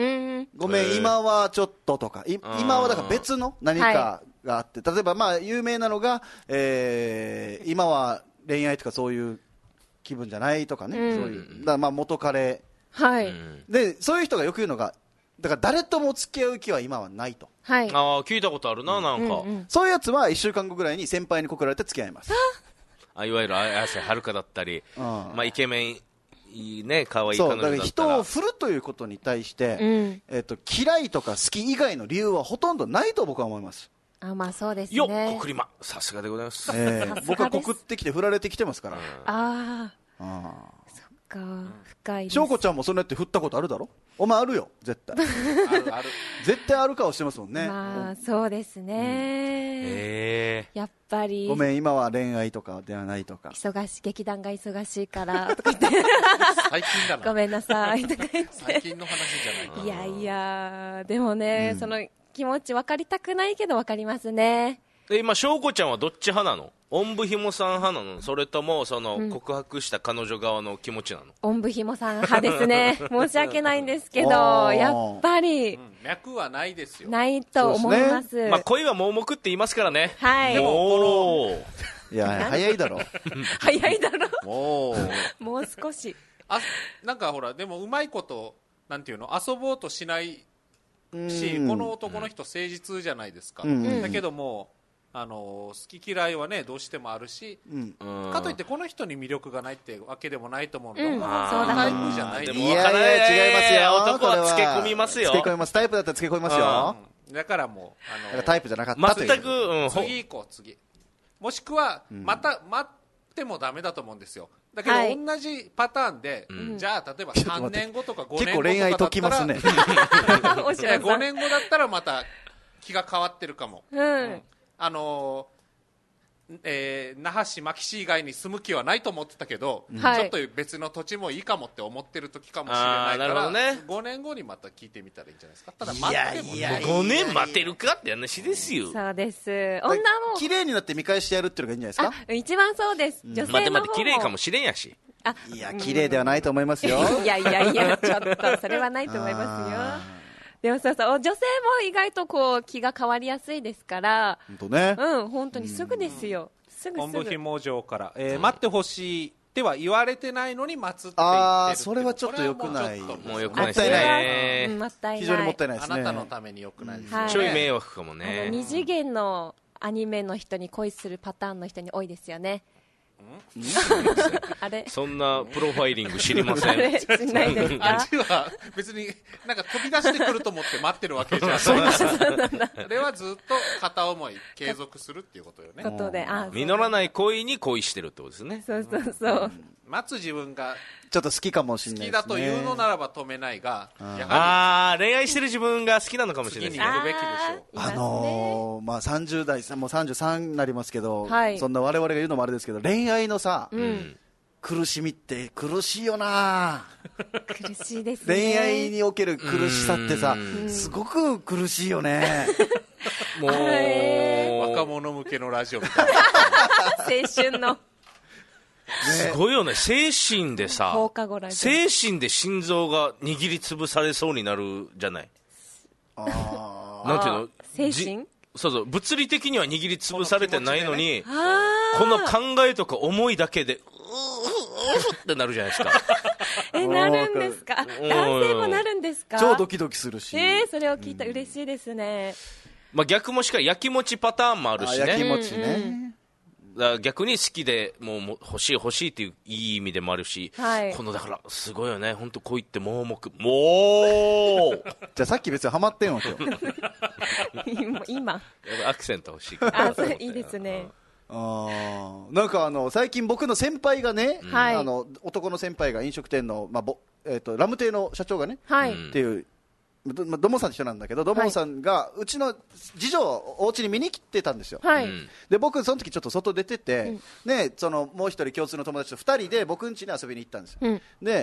ごめん、今はちょっととか、い今はだから別の何かがあって、はい、例えばまあ有名なのが、えー、今は恋愛とかそういう気分じゃないとかね、うん、そういうだからまあ元彼、 はい、 でそういう人がよく言うのが、だから誰とも付き合う気は今はないと、 はい、 あ聞いたことあるな、なんか、 うんうん、 そういうやつはいっしゅうかんごぐらいに先輩に告られて付き合います。 あいわゆる綾瀬はるかだったり、うん、まあ、イケメンいいね、可愛い彼女だったら、 そうだから人を振るということに対して、うん、えー、と嫌いとか好き以外の理由はほとんどないと僕は思います。 あ、まあそうですね。 よっ、告りま、さすがでございます、 えー、僕は告ってきて振られてきてますから、うん、 ああ、そっか、深いです。 翔子ちゃんもそんなやって振ったことあるだろ。お前あるよ絶対あるある絶対ある顔してますもんね。 まあそうですね、うん、 えー、 やっぱりごめん今は恋愛とかではないとか、 忙しい劇団が忙しいからとか言って最近だな、 ごめんなさいとか言って最近の話じゃない。 いやいや、でもね、うん、その気持ち分かりたくないけど分かりますね。 で今翔子ちゃんはどっち派なの？おんぶひもさん派なの？それともその告白した彼女側の気持ちなの？ おんぶひもさん派ですね申し訳ないんですけどやっぱり、うん、 脈はないですよ。 ないと思います。 ね、まあ、恋は盲目って言いますからね。 はい。 でもこのいや早いだろ早いだろもうもう少しあ、なんかほらでもうまいことなんていうの、遊ぼうとしないし、この男の人誠実じゃないですか、うん、だけどもあの好き嫌いはねどうしてもあるし、うん、かといってこの人に魅力がないってわけでもないと思うので、うん、そうタイプじゃない。 でも分からない、いやいや違いますよ。男はつけ込みますよ。 つけ込みます。タイプだったらつけ込みますよ、 うん、だからもうあのタイプじゃなかったという全く、うん、 次行こう次、もしくはまた、うん、待ってもダメだと思うんですよ。だけど、はい、同じパターンで、うん、じゃあ例えばさんねんごとかごねんごとかだったら結構恋愛解きますねごねんごだったらまた気が変わってるかも、うんうん、あのーえー、那覇市牧市以外に住む気はないと思ってたけど、うん、ちょっと別の土地もいいかもって思ってる時かもしれないから、ね、ごねんごにまた聞いてみたらいいんじゃないですか。ただ待ってもいやいやごねん待てるかって話ですよ。 そうです。女も綺麗になって見返してやるっていうのがいいんじゃないですか。 一番そうです、うん、女性の方も待って待って綺麗かもしれんやし。 あいや綺麗ではないと思いますよいやいやいやちょっとそれはないと思いますよでもそうそう、女性も意外とこう気が変わりやすいですから本当ね、 うん、本当にすぐですよ。すぐすぐおんぶひも上から、えー、待ってほしいっては言われてないのに待つって言ってる。 ああそれはちょっと良くない。 もう良くないですね、 うん、もったいない。 非常にもったいないですね。 あなたのために良くないですね、 はい、 ちょい迷惑かもね。 あの二次元のアニメの人に恋するパターンの人に多いですよね。あれそんなプロファイリング知りません。 あれ知らないですか。 あっちは別になんか飛び出してくると思って待ってるわけじゃない。あれはずっと片思い継続するっていうことよね。 ことで、あ、 実らない恋に恋してるってことですね。 そうそうそう、うん、 待つ自分がちょっと好きかもしれないですね。 好きだというのならば止めないが、 やはりあ恋愛してる自分が好きなのかもしれないですね。 次にやるべきでしょう。 あのー、まあさんじゅう代もうさんじゅうさんになりますけど、 はい、 そんな我々が言うのもあれですけど、恋愛のさ、うん、苦しみって苦しいよな。 苦しいですね。 恋愛における苦しさってさ、すごく苦しいよね。 もう若者向けのラジオみたいな青春のすごいよね。精神でさ、精神で心臓が握りつぶされそうになるじゃない。あなんていうの、 精神そうそう、物理的には握りつぶされてないのに、この考えとか思いだけでうーうーってなるじゃないですか。 えなるんですか。男性もなるんですか。 超ドキドキするし、 えー、それを聞いたら嬉しいですね。 まあ、逆もしかり焼きもちパターンもあるしね。 焼きもちね、うんうん、 だから逆に好きでもう欲しい欲しいっていういい意味でもあるし、 はい、 このだからすごいよね。本当恋って盲目もうじゃあさっき別にハマってんわけよ今アクセント欲しいから。 あそれいいですね。 あなんかあの最近僕の先輩がね、うん、あの男の先輩が飲食店の、まあぼえー、とラム亭の社長がね、 はい、 っていうど土門さんと一緒なんだけど、土門さんがうちの次女をお家に見に来てたんですよ、 はい、 で僕その時ちょっと外出てて、うんね、そのもう一人共通の友達とふたりで僕ん家に遊びに行ったんですよ、 うん、 で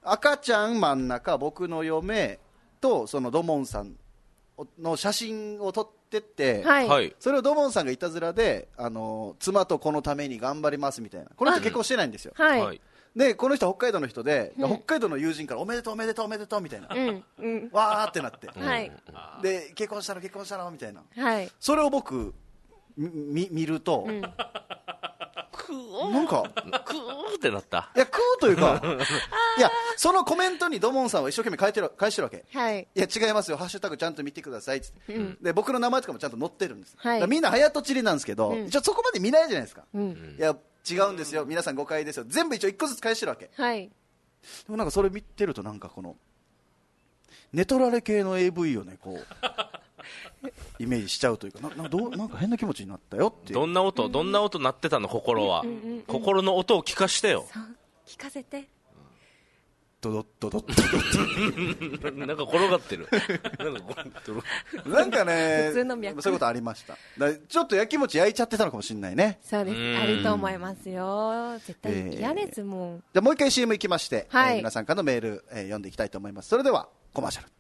赤ちゃん真ん中、僕の嫁とそのドモンさんの写真を撮ってって、 はい、 それをドモンさんがいたずらで、あの妻と子のために頑張りますみたいな、この人結婚してないんですよ、 はい、 でこの人は北海道の人で、うん、北海道の友人からおめでとうおめでとうおめでとうみたいな、うんうん、わーってなって、はい、で結婚したの結婚したのみたいな、はい、それを僕み見ると、うん、 クーなんかクーってなった。 いやクーというかいやそのコメントにドモンさんは一生懸命返してる返してるわけ、はい、いや違いますよハッシュタグちゃんと見てくださいって、うん、で僕の名前とかもちゃんと載ってるんです、はい、みんな早とちりなんですけど、うん、一応そこまで見ないじゃないですか、うん、いや違うんですよ皆さん誤解ですよ全部一応一個ずつ返してるわけ、はい、でもなんかそれ見てるとなんかこのネトラレ系の エーブイ をねこうイメージしちゃうというか な, な, どうなんか変な気持ちになったよっていう。 どんな音どんな音鳴ってたの心は、うんうんうん、心の音を聞かしてよ。 聞かせて。 ドドッドドッドドッなんか転がってるなんかねそういうことありました。だちょっとやきもち焼いちゃってたのかもしれないね。 そうです、あると思いますよ。絶対嫌ですもん、えー、 じゃあもう一回 シーエム 行きまして、はい、えー、皆さんからのメール、えー、読んでいきたいと思います。それではコマーシャル。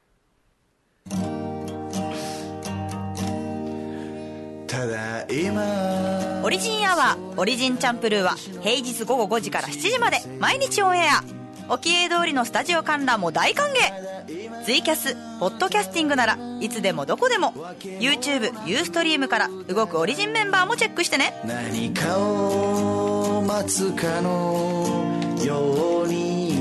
ただいまオリジンアワーオリジンチャンプルーは平日午後ごじからしちじまで毎日オンエア。おきえ通りのスタジオ観覧も大歓迎。ツイキャスポッドキャスティングならいつでもどこでも YouTube ユーストリームから動くオリジンメンバーもチェックしてね。 何かを待つかのように。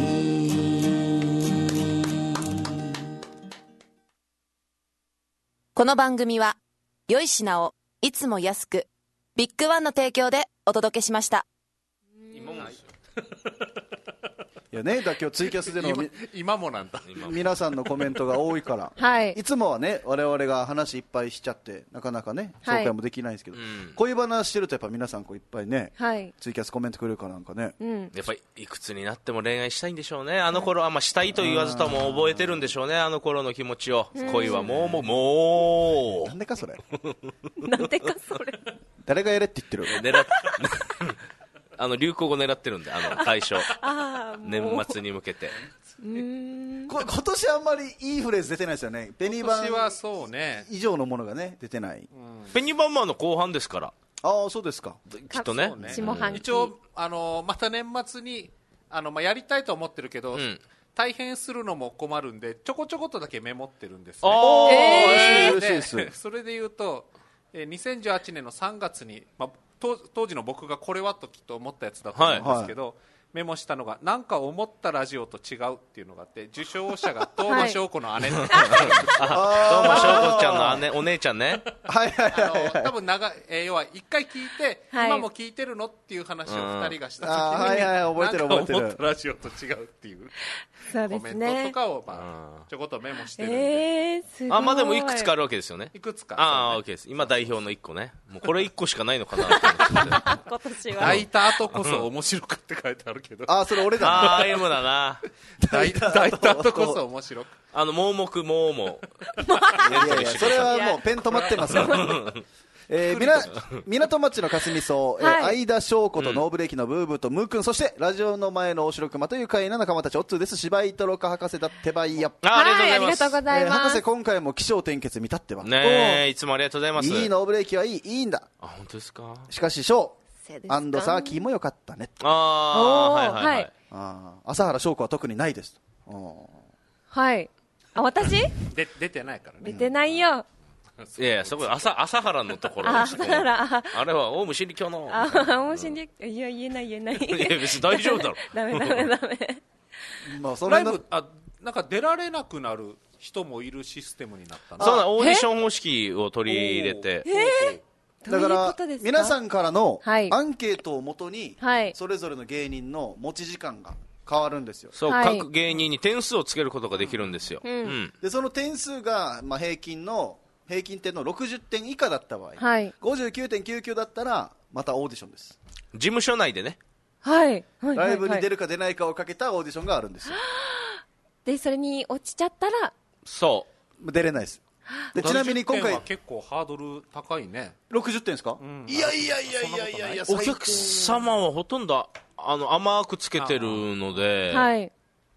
この番組は良い品をいつも安くビッグワンの提供でお届けしました。 今もですよいやね、だ今日ツイキャスでの今, 今もなんだ皆さんのコメントが多いから、はい、いつもはね我々が話いっぱいしちゃってなかなかね紹介もできないんですけど、はい、恋バナしてるとやっぱ皆さんこういっぱいね、はい、ツイキャスコメントくれるかなんかね、 うん、やっぱりいくつになっても恋愛したいんでしょうね。あの頃はまあしたいと言わずとも覚えてるんでしょうね、あの頃の気持ちを。恋はもうもうもうなんでかそれなんでかそれ誰がやれって言ってる狙っあの流行語狙ってるんで、あの対象年末に向けて。 うーんこ今年あんまりいいフレーズ出てないですよね。ペニーバンはそうね以上のものがね出てない、うん、 ペニーバンマンの後半ですから。 ああそうですか。 きっと ね, ね、下半期一応あのまた年末にあの、まあ、やりたいと思ってるけど、うん、大変するのも困るんでちょこちょこっとだけメモってるんですね。 あえー、 でそれで言うとにせんじゅうはちねんのさんがつに、まあ当, 当時の僕がこれはときっと思ったやつだと思うんですけど、はい、メモしたのがなんか思ったラジオと違うっていうのがあって、受賞者が東間翔子の姉って、はい、 東間翔子ちゃんの姉お姉ちゃんねはいはいはい、はい、 多分長、えー、要は一回聞いて、はい、今も聞いてるのっていう話をふたりがした時に、 はいはい、覚えてる覚えてる、 なんか思ったラジオと違うっていうそうです、ね、 コメントとかを、まあ、ちょこっとメモしてるんで、 えー、すごい。 あ、まあでもいくつかあるわけですよね。 いくつか。 ああ、 ね、 OK です。今代表のいっこね。もうこれいっこしかないのかなって今年は抱いた後こそ面白くって書いてあるけど、 ああそれ俺だな。 ああ M だな。 抱いた後こそ面白く。 あの盲目盲もいやいやいやそれはもうペン止まってますよえー、みな港町のかすみそう、はい、えー、相田翔子とノーブレーキのブーブーとムー君、そしてラジオの前の大城熊という会の仲間たちおっつーです。芝居とろか博士だってばいや。 あ、はい、ありがとうございます。 えー、 博士今回も起承転結見たってばねえ、いつもありがとうございます。 いいノーブレーキはいいいいんだ。 あ、本当ですか。 しかし翔アンドサーキーも良かったね。 ああ、はいはいはい、 あ朝原翔子は特にないです。 はい。あ、私で出てないからね。 出てないよ。 いやいや、そこ朝朝原のところですけど、あれはオウム真理教の。 あ、オウム真理教、いや言えない言えない。いや別に大丈夫だろ。 ダメダメダメ。 まあそのライブあなんか出られなくなる人もいるシステムになったんだ。 そうなオーディション方式を取り入れて。 えー、 だから皆さんからのアンケートをもとに、はい、それぞれの芸人の持ち時間が変わるんですよ。 そう、はい、各芸人に点数をつけることができるんですよ。うんうん、 でその点数が、まあ、平均の平均点のろくじゅってん以下だった場合、 はい、 ごじゅうきゅうてんきゅうきゅうだったらまたオーディションです。 事務所内でね、 はい、 ライブに出るか出ないかをかけたオーディションがあるんですよ。 でそれに落ちちゃったらそう出れないです。でちなみに今回結構ハードル高いね。 ろくじゅってんですか、うん、いやいやいやいやいやいや、 お客様はほとんどあの甘くつけてるので、 はい、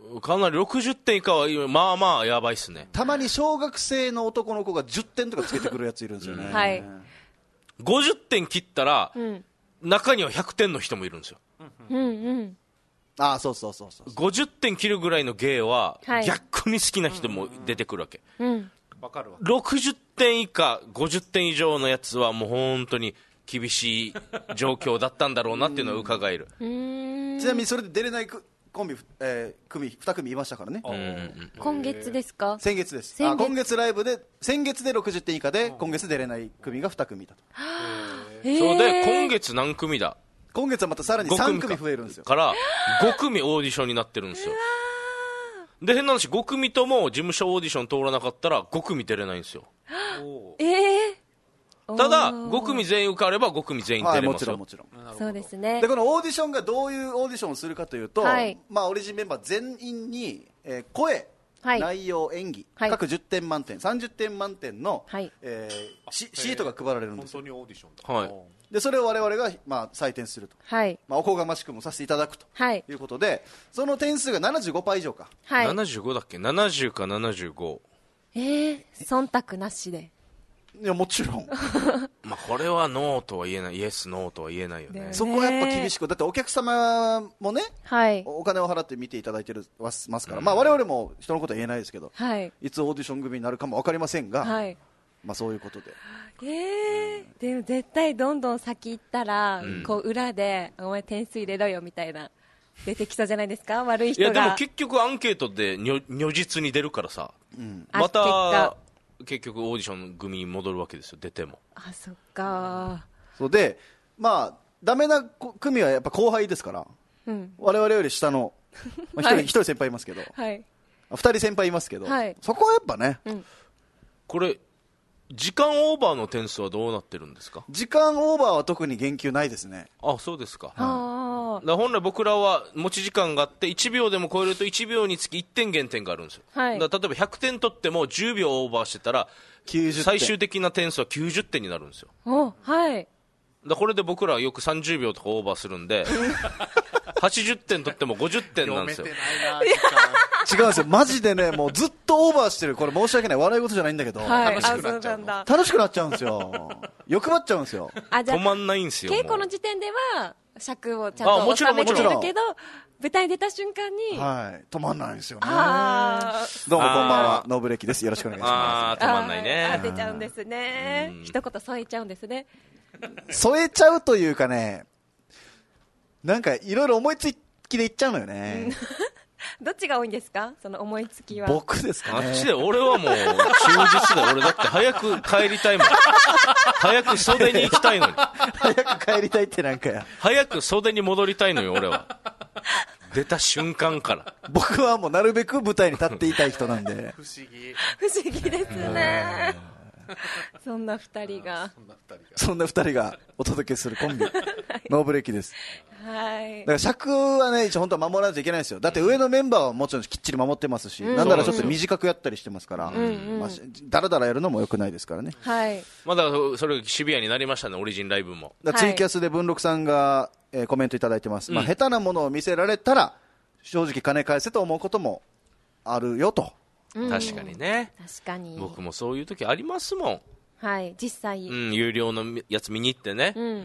かなりろくじゅってん以下はまあまあやばいっすね。 たまに小学生の男の子がじゅってんとかつけてくるやついるんですよね、 はい、 ごじゅってん切ったら、 うん、 中にはひゃくてんの人もいるんですよ、 うんうん、 ああそうそうそうそう、 ごじゅってん切るぐらいの芸は、 はい、 逆に好きな人も出てくるわけ、 うん、 わかるわ。 ろくじゅってん以下ごじゅってん以上のやつはもう本当に厳しい状況だったんだろうなっていうのは伺える。 うーん、 ちなみにそれで出れないコンビ、えー、組に組いましたからね。 今月ですか？ 先月です。 先月あ今月ライブで先月でろくじゅってん以下で今月出れない組がに組だと。 そうで今月何組だ？ 今月はまたさらにさん組増えるんですよ。 からご組オーディションになってるんですよ。で変な話ご組とも事務所オーディション通らなかったらご組出れないんですよ。 えーただご組全員受かればご組全員出れますよ。 もちろんもちろん。 そうですね。 でこのオーディションがどういうオーディションをするかというと、 はい、 まあオリジンメンバー全員に、えー、声、はい、内容、演技、はい、各じゅってん満点、さんじゅってん満点の、はいえー、シ, シートが配られるんですよ。 本当にオーディションだ。 はい。 でそれを我々が、まあ、採点すると、はいまあ、おこがましくもさせていただくと、はい、いうことでその点数が ななじゅうごパーセント 以上か、 はい、 ななじゅうごだっけ？ななじゅうかななじゅうご。 えー、忖度なしで。 いやもちろんまあこれはノーとは言えない、イエスノーとは言えないよね。 そこはやっぱ厳しく、だってお客様もね、 はい、 お金を払って見ていただいてるますから、うん、まあ我々も人のことは言えないですけど、はい、いつオーディション組になるかも分かりませんが、はいまあ、そういうことで、 えーうん、でも絶対どんどん先行ったら、うん、こう裏でお前点数入れろよみたいな出てきそうじゃないですか、悪い人が。 いやでも結局アンケートで如実に出るからさ、うん、また結局オーディション組に戻るわけですよ、出ても。 あそっか。 そうでまあダメな組はやっぱ後輩ですから、うん、我々より下のまあ、一人、はい、一人先輩いますけど、はい、二人先輩いますけど、はい、そこはやっぱね、うん、 これ時間オーバーの点数はどうなってるんですか？ 時間オーバーは特に言及ないですね。 あ、そうですか。はだ本来僕らは持ち時間があっていちびょうでも超えるといちびょうにつきいってん減点があるんですよ、はい、だ例えばひゃくてん取ってもじゅうびょうオーバーしてたらきゅうじゅってん最終的な点数はきゅうじゅってんになるんですよ。 お、はい、 だこれで僕らはよくさんじゅうびょうとかオーバーするんではちじゅってん取ってもごじゅってんなんですよ。 違うんですよ、マジでね、もうずっとオーバーしてる、これ申し訳ない、笑い事じゃないんだけど、はい、楽しくなっちゃうの。楽しくなっちゃうんですよ、欲張っちゃうんですよ。 あ、じゃあ止まんないんですよ。 稽古の時点では尺をちゃんと収めてるけど、舞台に出た瞬間に、 はい、止まんないんですよね。あどうもこんばんは、ノーブレーキです、よろしくお願いします。 あ止まんないね。 あ出ちゃうんですね、一言添えちゃうんですね。 添えちゃうというかね、なんかいろいろ思いつきで言っちゃうのよね。 どっちが多いんですか、その思いつきは。 僕ですかね。 あっちで俺はもう忠実だ。俺だって早く帰りたいもん。早く袖に行きたいのに。 早く帰りたいってなんかや。 早く袖に戻りたいのよ俺は。出た瞬間から。 僕はもうなるべく舞台に立っていたい人なんで。 不思議。 不思議ですね。そんな二人がそんな二人がお届けするコンビ、はい、ノーブレーキです。 はい。 だから尺はね、一応本当は守らないといけないですよ。だって上のメンバーはもちろんきっちり守ってますし、うん、なんならちょっと短くやったりしてますから、うんうんまあ、だらだらやるのも良くないですからね。 はい。 まだそれシビアになりましたね、オリジンライブも。 だツイキャスで文禄さんが、えー、コメントいただいてます。うんまあ、下手なものを見せられたら正直金返せと思うこともあるよと。 うん、確かにね。 確かに。 僕もそういう時ありますもん。 はい、実際、 うん、有料のやつ見に行ってね、うんうん、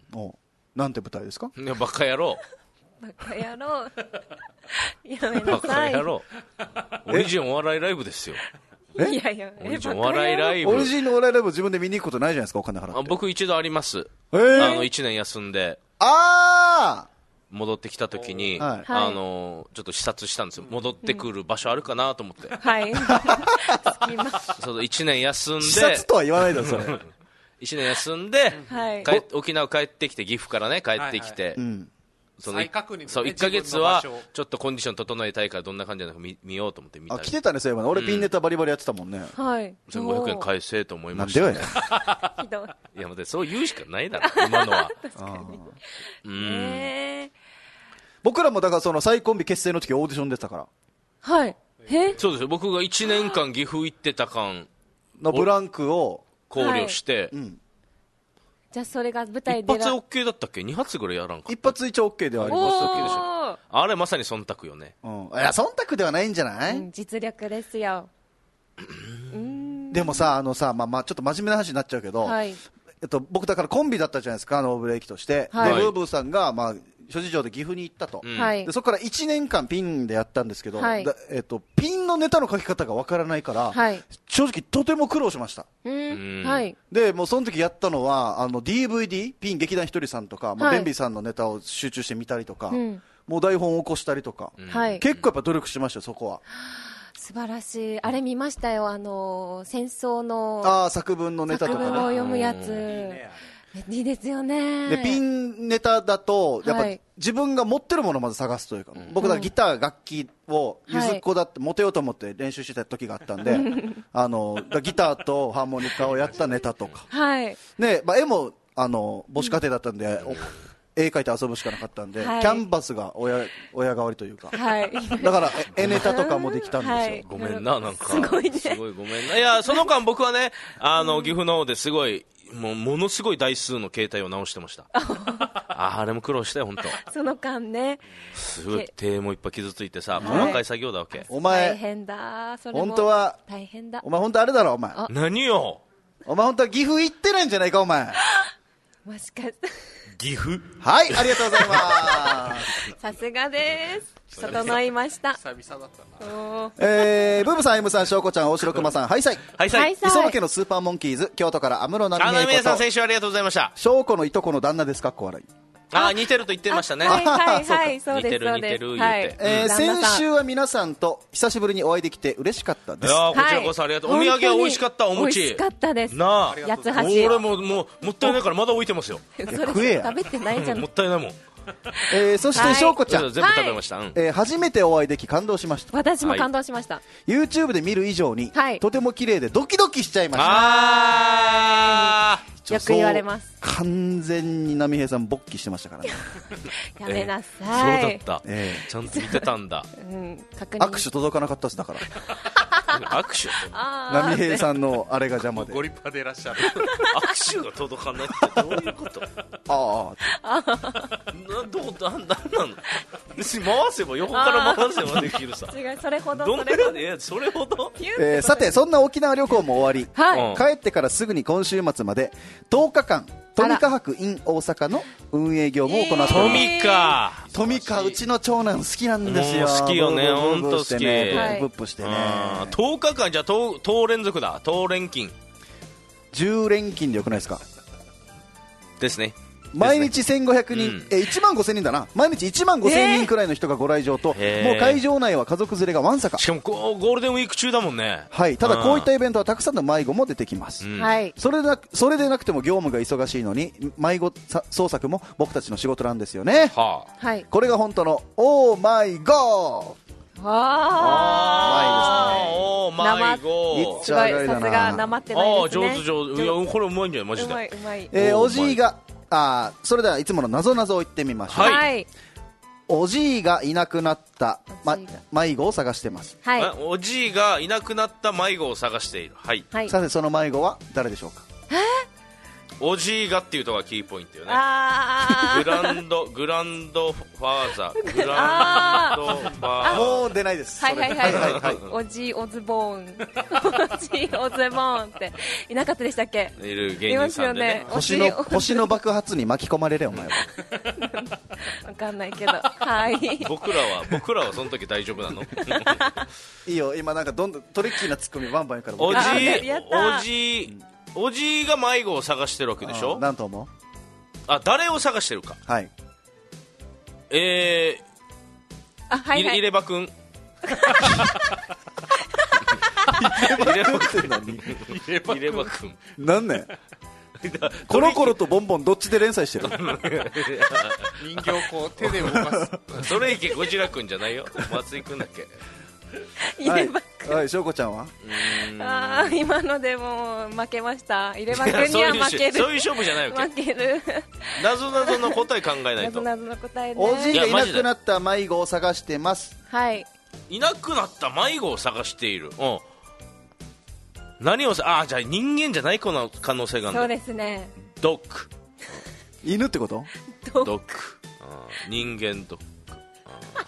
おなんて舞台ですか？ いやバカ野郎バカ野郎やめなさい。 バカ野郎オリジンお笑いライブですよ。 いやいやオリジンお笑いライブオリジンのお笑いライブ自分で見に行くことないじゃないですか、お金払って。 あ僕一度あります、 えー、 あのいちねん休んでああ戻ってきた時に、はい、あのちょっと視察したんですよ。戻ってくる場所あるかなと思って、うん、はいそういちねん休んで視察とは言わないだろそれいちねん休んで、はい、帰沖縄帰ってきて岐阜からね帰ってきて、はいはいうん、その再確認、ね、そういっかげつはちょっとコンディション整えたいからどんな感じなのか 見, 見ようと思って見た。 あ来てたねそういえばね、俺ピンネタバリバリやってたもんね、 うん、はいせんごひゃくえん返せと思いました、ね、 なんでよやひどい。 いや待ってそう言うしかないだろ今のは確かにうん、えー僕らもだからその再コンビ結成の時オーディション出てたから。 はいえそうですよ。僕がいちねんかん岐阜行ってた間のブランクを考慮して、はいうん、 じゃあそれが舞台で一発 OK だったっけ？に発ぐらいやらんかった。 一発一応 OK ではあります。 OK でしょ。 あれまさに忖度よね、 うん、いや忖度ではないんじゃない、 うん、実力ですよ。 でもさ、あのさ、まあまあ、ちょっと真面目な話になっちゃうけど、はい、えっと、僕だからコンビだったじゃないですか、ノーブレーキとして、はい、でブーブーさんが、まあ、諸事情で岐阜に行ったと、うん、でそこからいちねんかんピンでやったんですけど、はい、えっと、ピンのネタの書き方がわからないから、はい、正直とても苦労しました。 うんはい、でもうその時やったのはあの ディーブイディー ピン劇団ひとりさんとか、まあ、ベンビーさんのネタを集中してみたりとか、うん、もう台本を起こしたりとか、うん、結構やっぱ努力しましたよ、そこは。 素晴らしい。あれ見ましたよ、あの戦争のあ作文のネタとか、ね、 作文を読むやつ、いいですよね。 でピンネタだとやっぱ、はい、自分が持ってるものをまず探すというか、うん、僕だギター楽器をゆずっこだってモテようと思って練習してた時があったんで、はい、あのギターとハーモニカをやったネタとか、はいねまあ、絵もあの母子家庭だったんで、うん、絵描いて遊ぶしかなかったんで、はい、キャンバスが 親, 親代わりというか、はい、だから絵ネタとかもできたんですよ、はい、 ごめんな、なんかすごいね、 すごいごめんな。いやその間僕はね、あの岐阜の方ですごいもうものすごい台数の携帯を直してましたあ, あれも苦労したよ本当。 その間ね、 すごい手もいっぱい傷ついてさ、細かい作業だわけ。 お前大変だ、それも本当は大変だ。 お前本当あれだろ、お前何よ、 お前本当は岐阜行ってないんじゃないかお前もしかして岐阜。 はい、ありがとうございますさすがです。整いました。 久々だったな。 えー、ブーブさん、エムさん、しょうこちゃん、大城熊さん、ハイサイ。 ハイサイ。 磯野家のスーパーモンキーズ、京都から安室奈美恵こと。 皆さん、先週ありがとうございました。 しょうこのいとこの旦那ですかっこ笑い。 ああ、似てると言ってましたね。 はいはいはい、そうです。 似てる似てる言うて、 はいえー、先週は皆さんと久しぶりにお会いできて嬉しかったです。 いやこちらこそありがとう、はい、お土産は美味しかった。お餅美味しかったですなあ、 八つ橋。 俺ももうもったいないからまだ置いてますよ。 それ食べてないじゃんもったいないもんえー、そしてしょうこちゃん、 はい、全部食べました、うんえー、初めてお会いでき感動しました。 私も感動しました、はい、 YouTube で見る以上に、はい、とても綺麗でドキドキしちゃいました。 あーよく言われます。 完全に波平さん勃起してましたからねやめなさい、えー、そうだった、えー、ちゃんと見てたんだ、 うん、確認握手届かなかったですだから握手波平さんのあれが邪魔でご立派でいらっしゃる握手が届かないってどういうことああなどうだなんなの回せば横から回せばできるさ違うそれほどどんなにそれほど、 えー、さてそんな沖縄旅行も終わり、はい、帰ってからすぐに今週末までとおかかんトミカ博 in 大阪の運営業務を行っております。 トミカトミカうちの長男好きなんですよ。 好きよね、本当好き。ブッブッブしてね。 とおかかんじゃとと連続だ。と連勤じゅう連勤でよくないですか。 ですね。 毎日せんごひゃくにん、うん、えいちまんごせんにんだな。毎日いちまんごせんにんくらいの人がご来場と、えー、もう会場内は家族連れがわんさか。 しかもゴールデンウィーク中だもんね。 はい。ただこういったイベントはたくさんの迷子も出てきます、うん、はい。それでなそれでなくても業務が忙しいのに迷子捜索も僕たちの仕事なんですよね、はあ、はい。これが本当のオーマイゴー。 ああ、おーマイゴー。 すごい、さすがなまってないですね。 ああ、上手上手。いや、これうまいんじゃないマジで。うまいうまい。 えー、おじいがあそれではいつものなぞなぞを言ってみましょう。はい。おじいがいなくなった、ま、迷子を探してます。 はい。おじいがいなくなった迷子を探している。はい。 はい、さてその迷子は誰でしょうか。 えーおじいがっていうとがキーポイントよね。 あグランドグランドファーザーグランドファーもう出ないです。 はいはいはい、はいはい、おじいオズボーンおじいオズボーンっていなかったでしたっけ。 いる芸人さんでね。 星の星の爆発に巻き込まれるよお前はわかんないけどはい僕らは僕らはその時大丈夫なのいいよ今なんかどんどんトリッキーなツッコミバンバンやからおじいおじいおじいが迷子を探してるわけでしょ。 なんと思う。 あ、誰を探してるか。 はい。 えー、 あ、はいはい。 入れ歯くん。 入れ歯くん何？ 入れ歯くん。 なんね。コロコロとボンボンどっちで連載してる？ 人形をこう手で動かす。それいけゴジラくんじゃないよ。松井くんだっけ。 入れ歯くん。 はい、しょうこちゃんは。 ああ、今のでも負けました。入れ歯くんには負ける。 そういう勝負じゃないわけ。 負ける。 なぞなぞの答え考えないと。 なぞなぞの答えね。 おじいがいなくなった迷子を探してます。 はい。 いなくなった迷子を探している。うん。何をさあじゃあ人間じゃない可能性がある。 そうですね。 ドッグ。 犬ってこと？ ドッグ。人間ドッグ。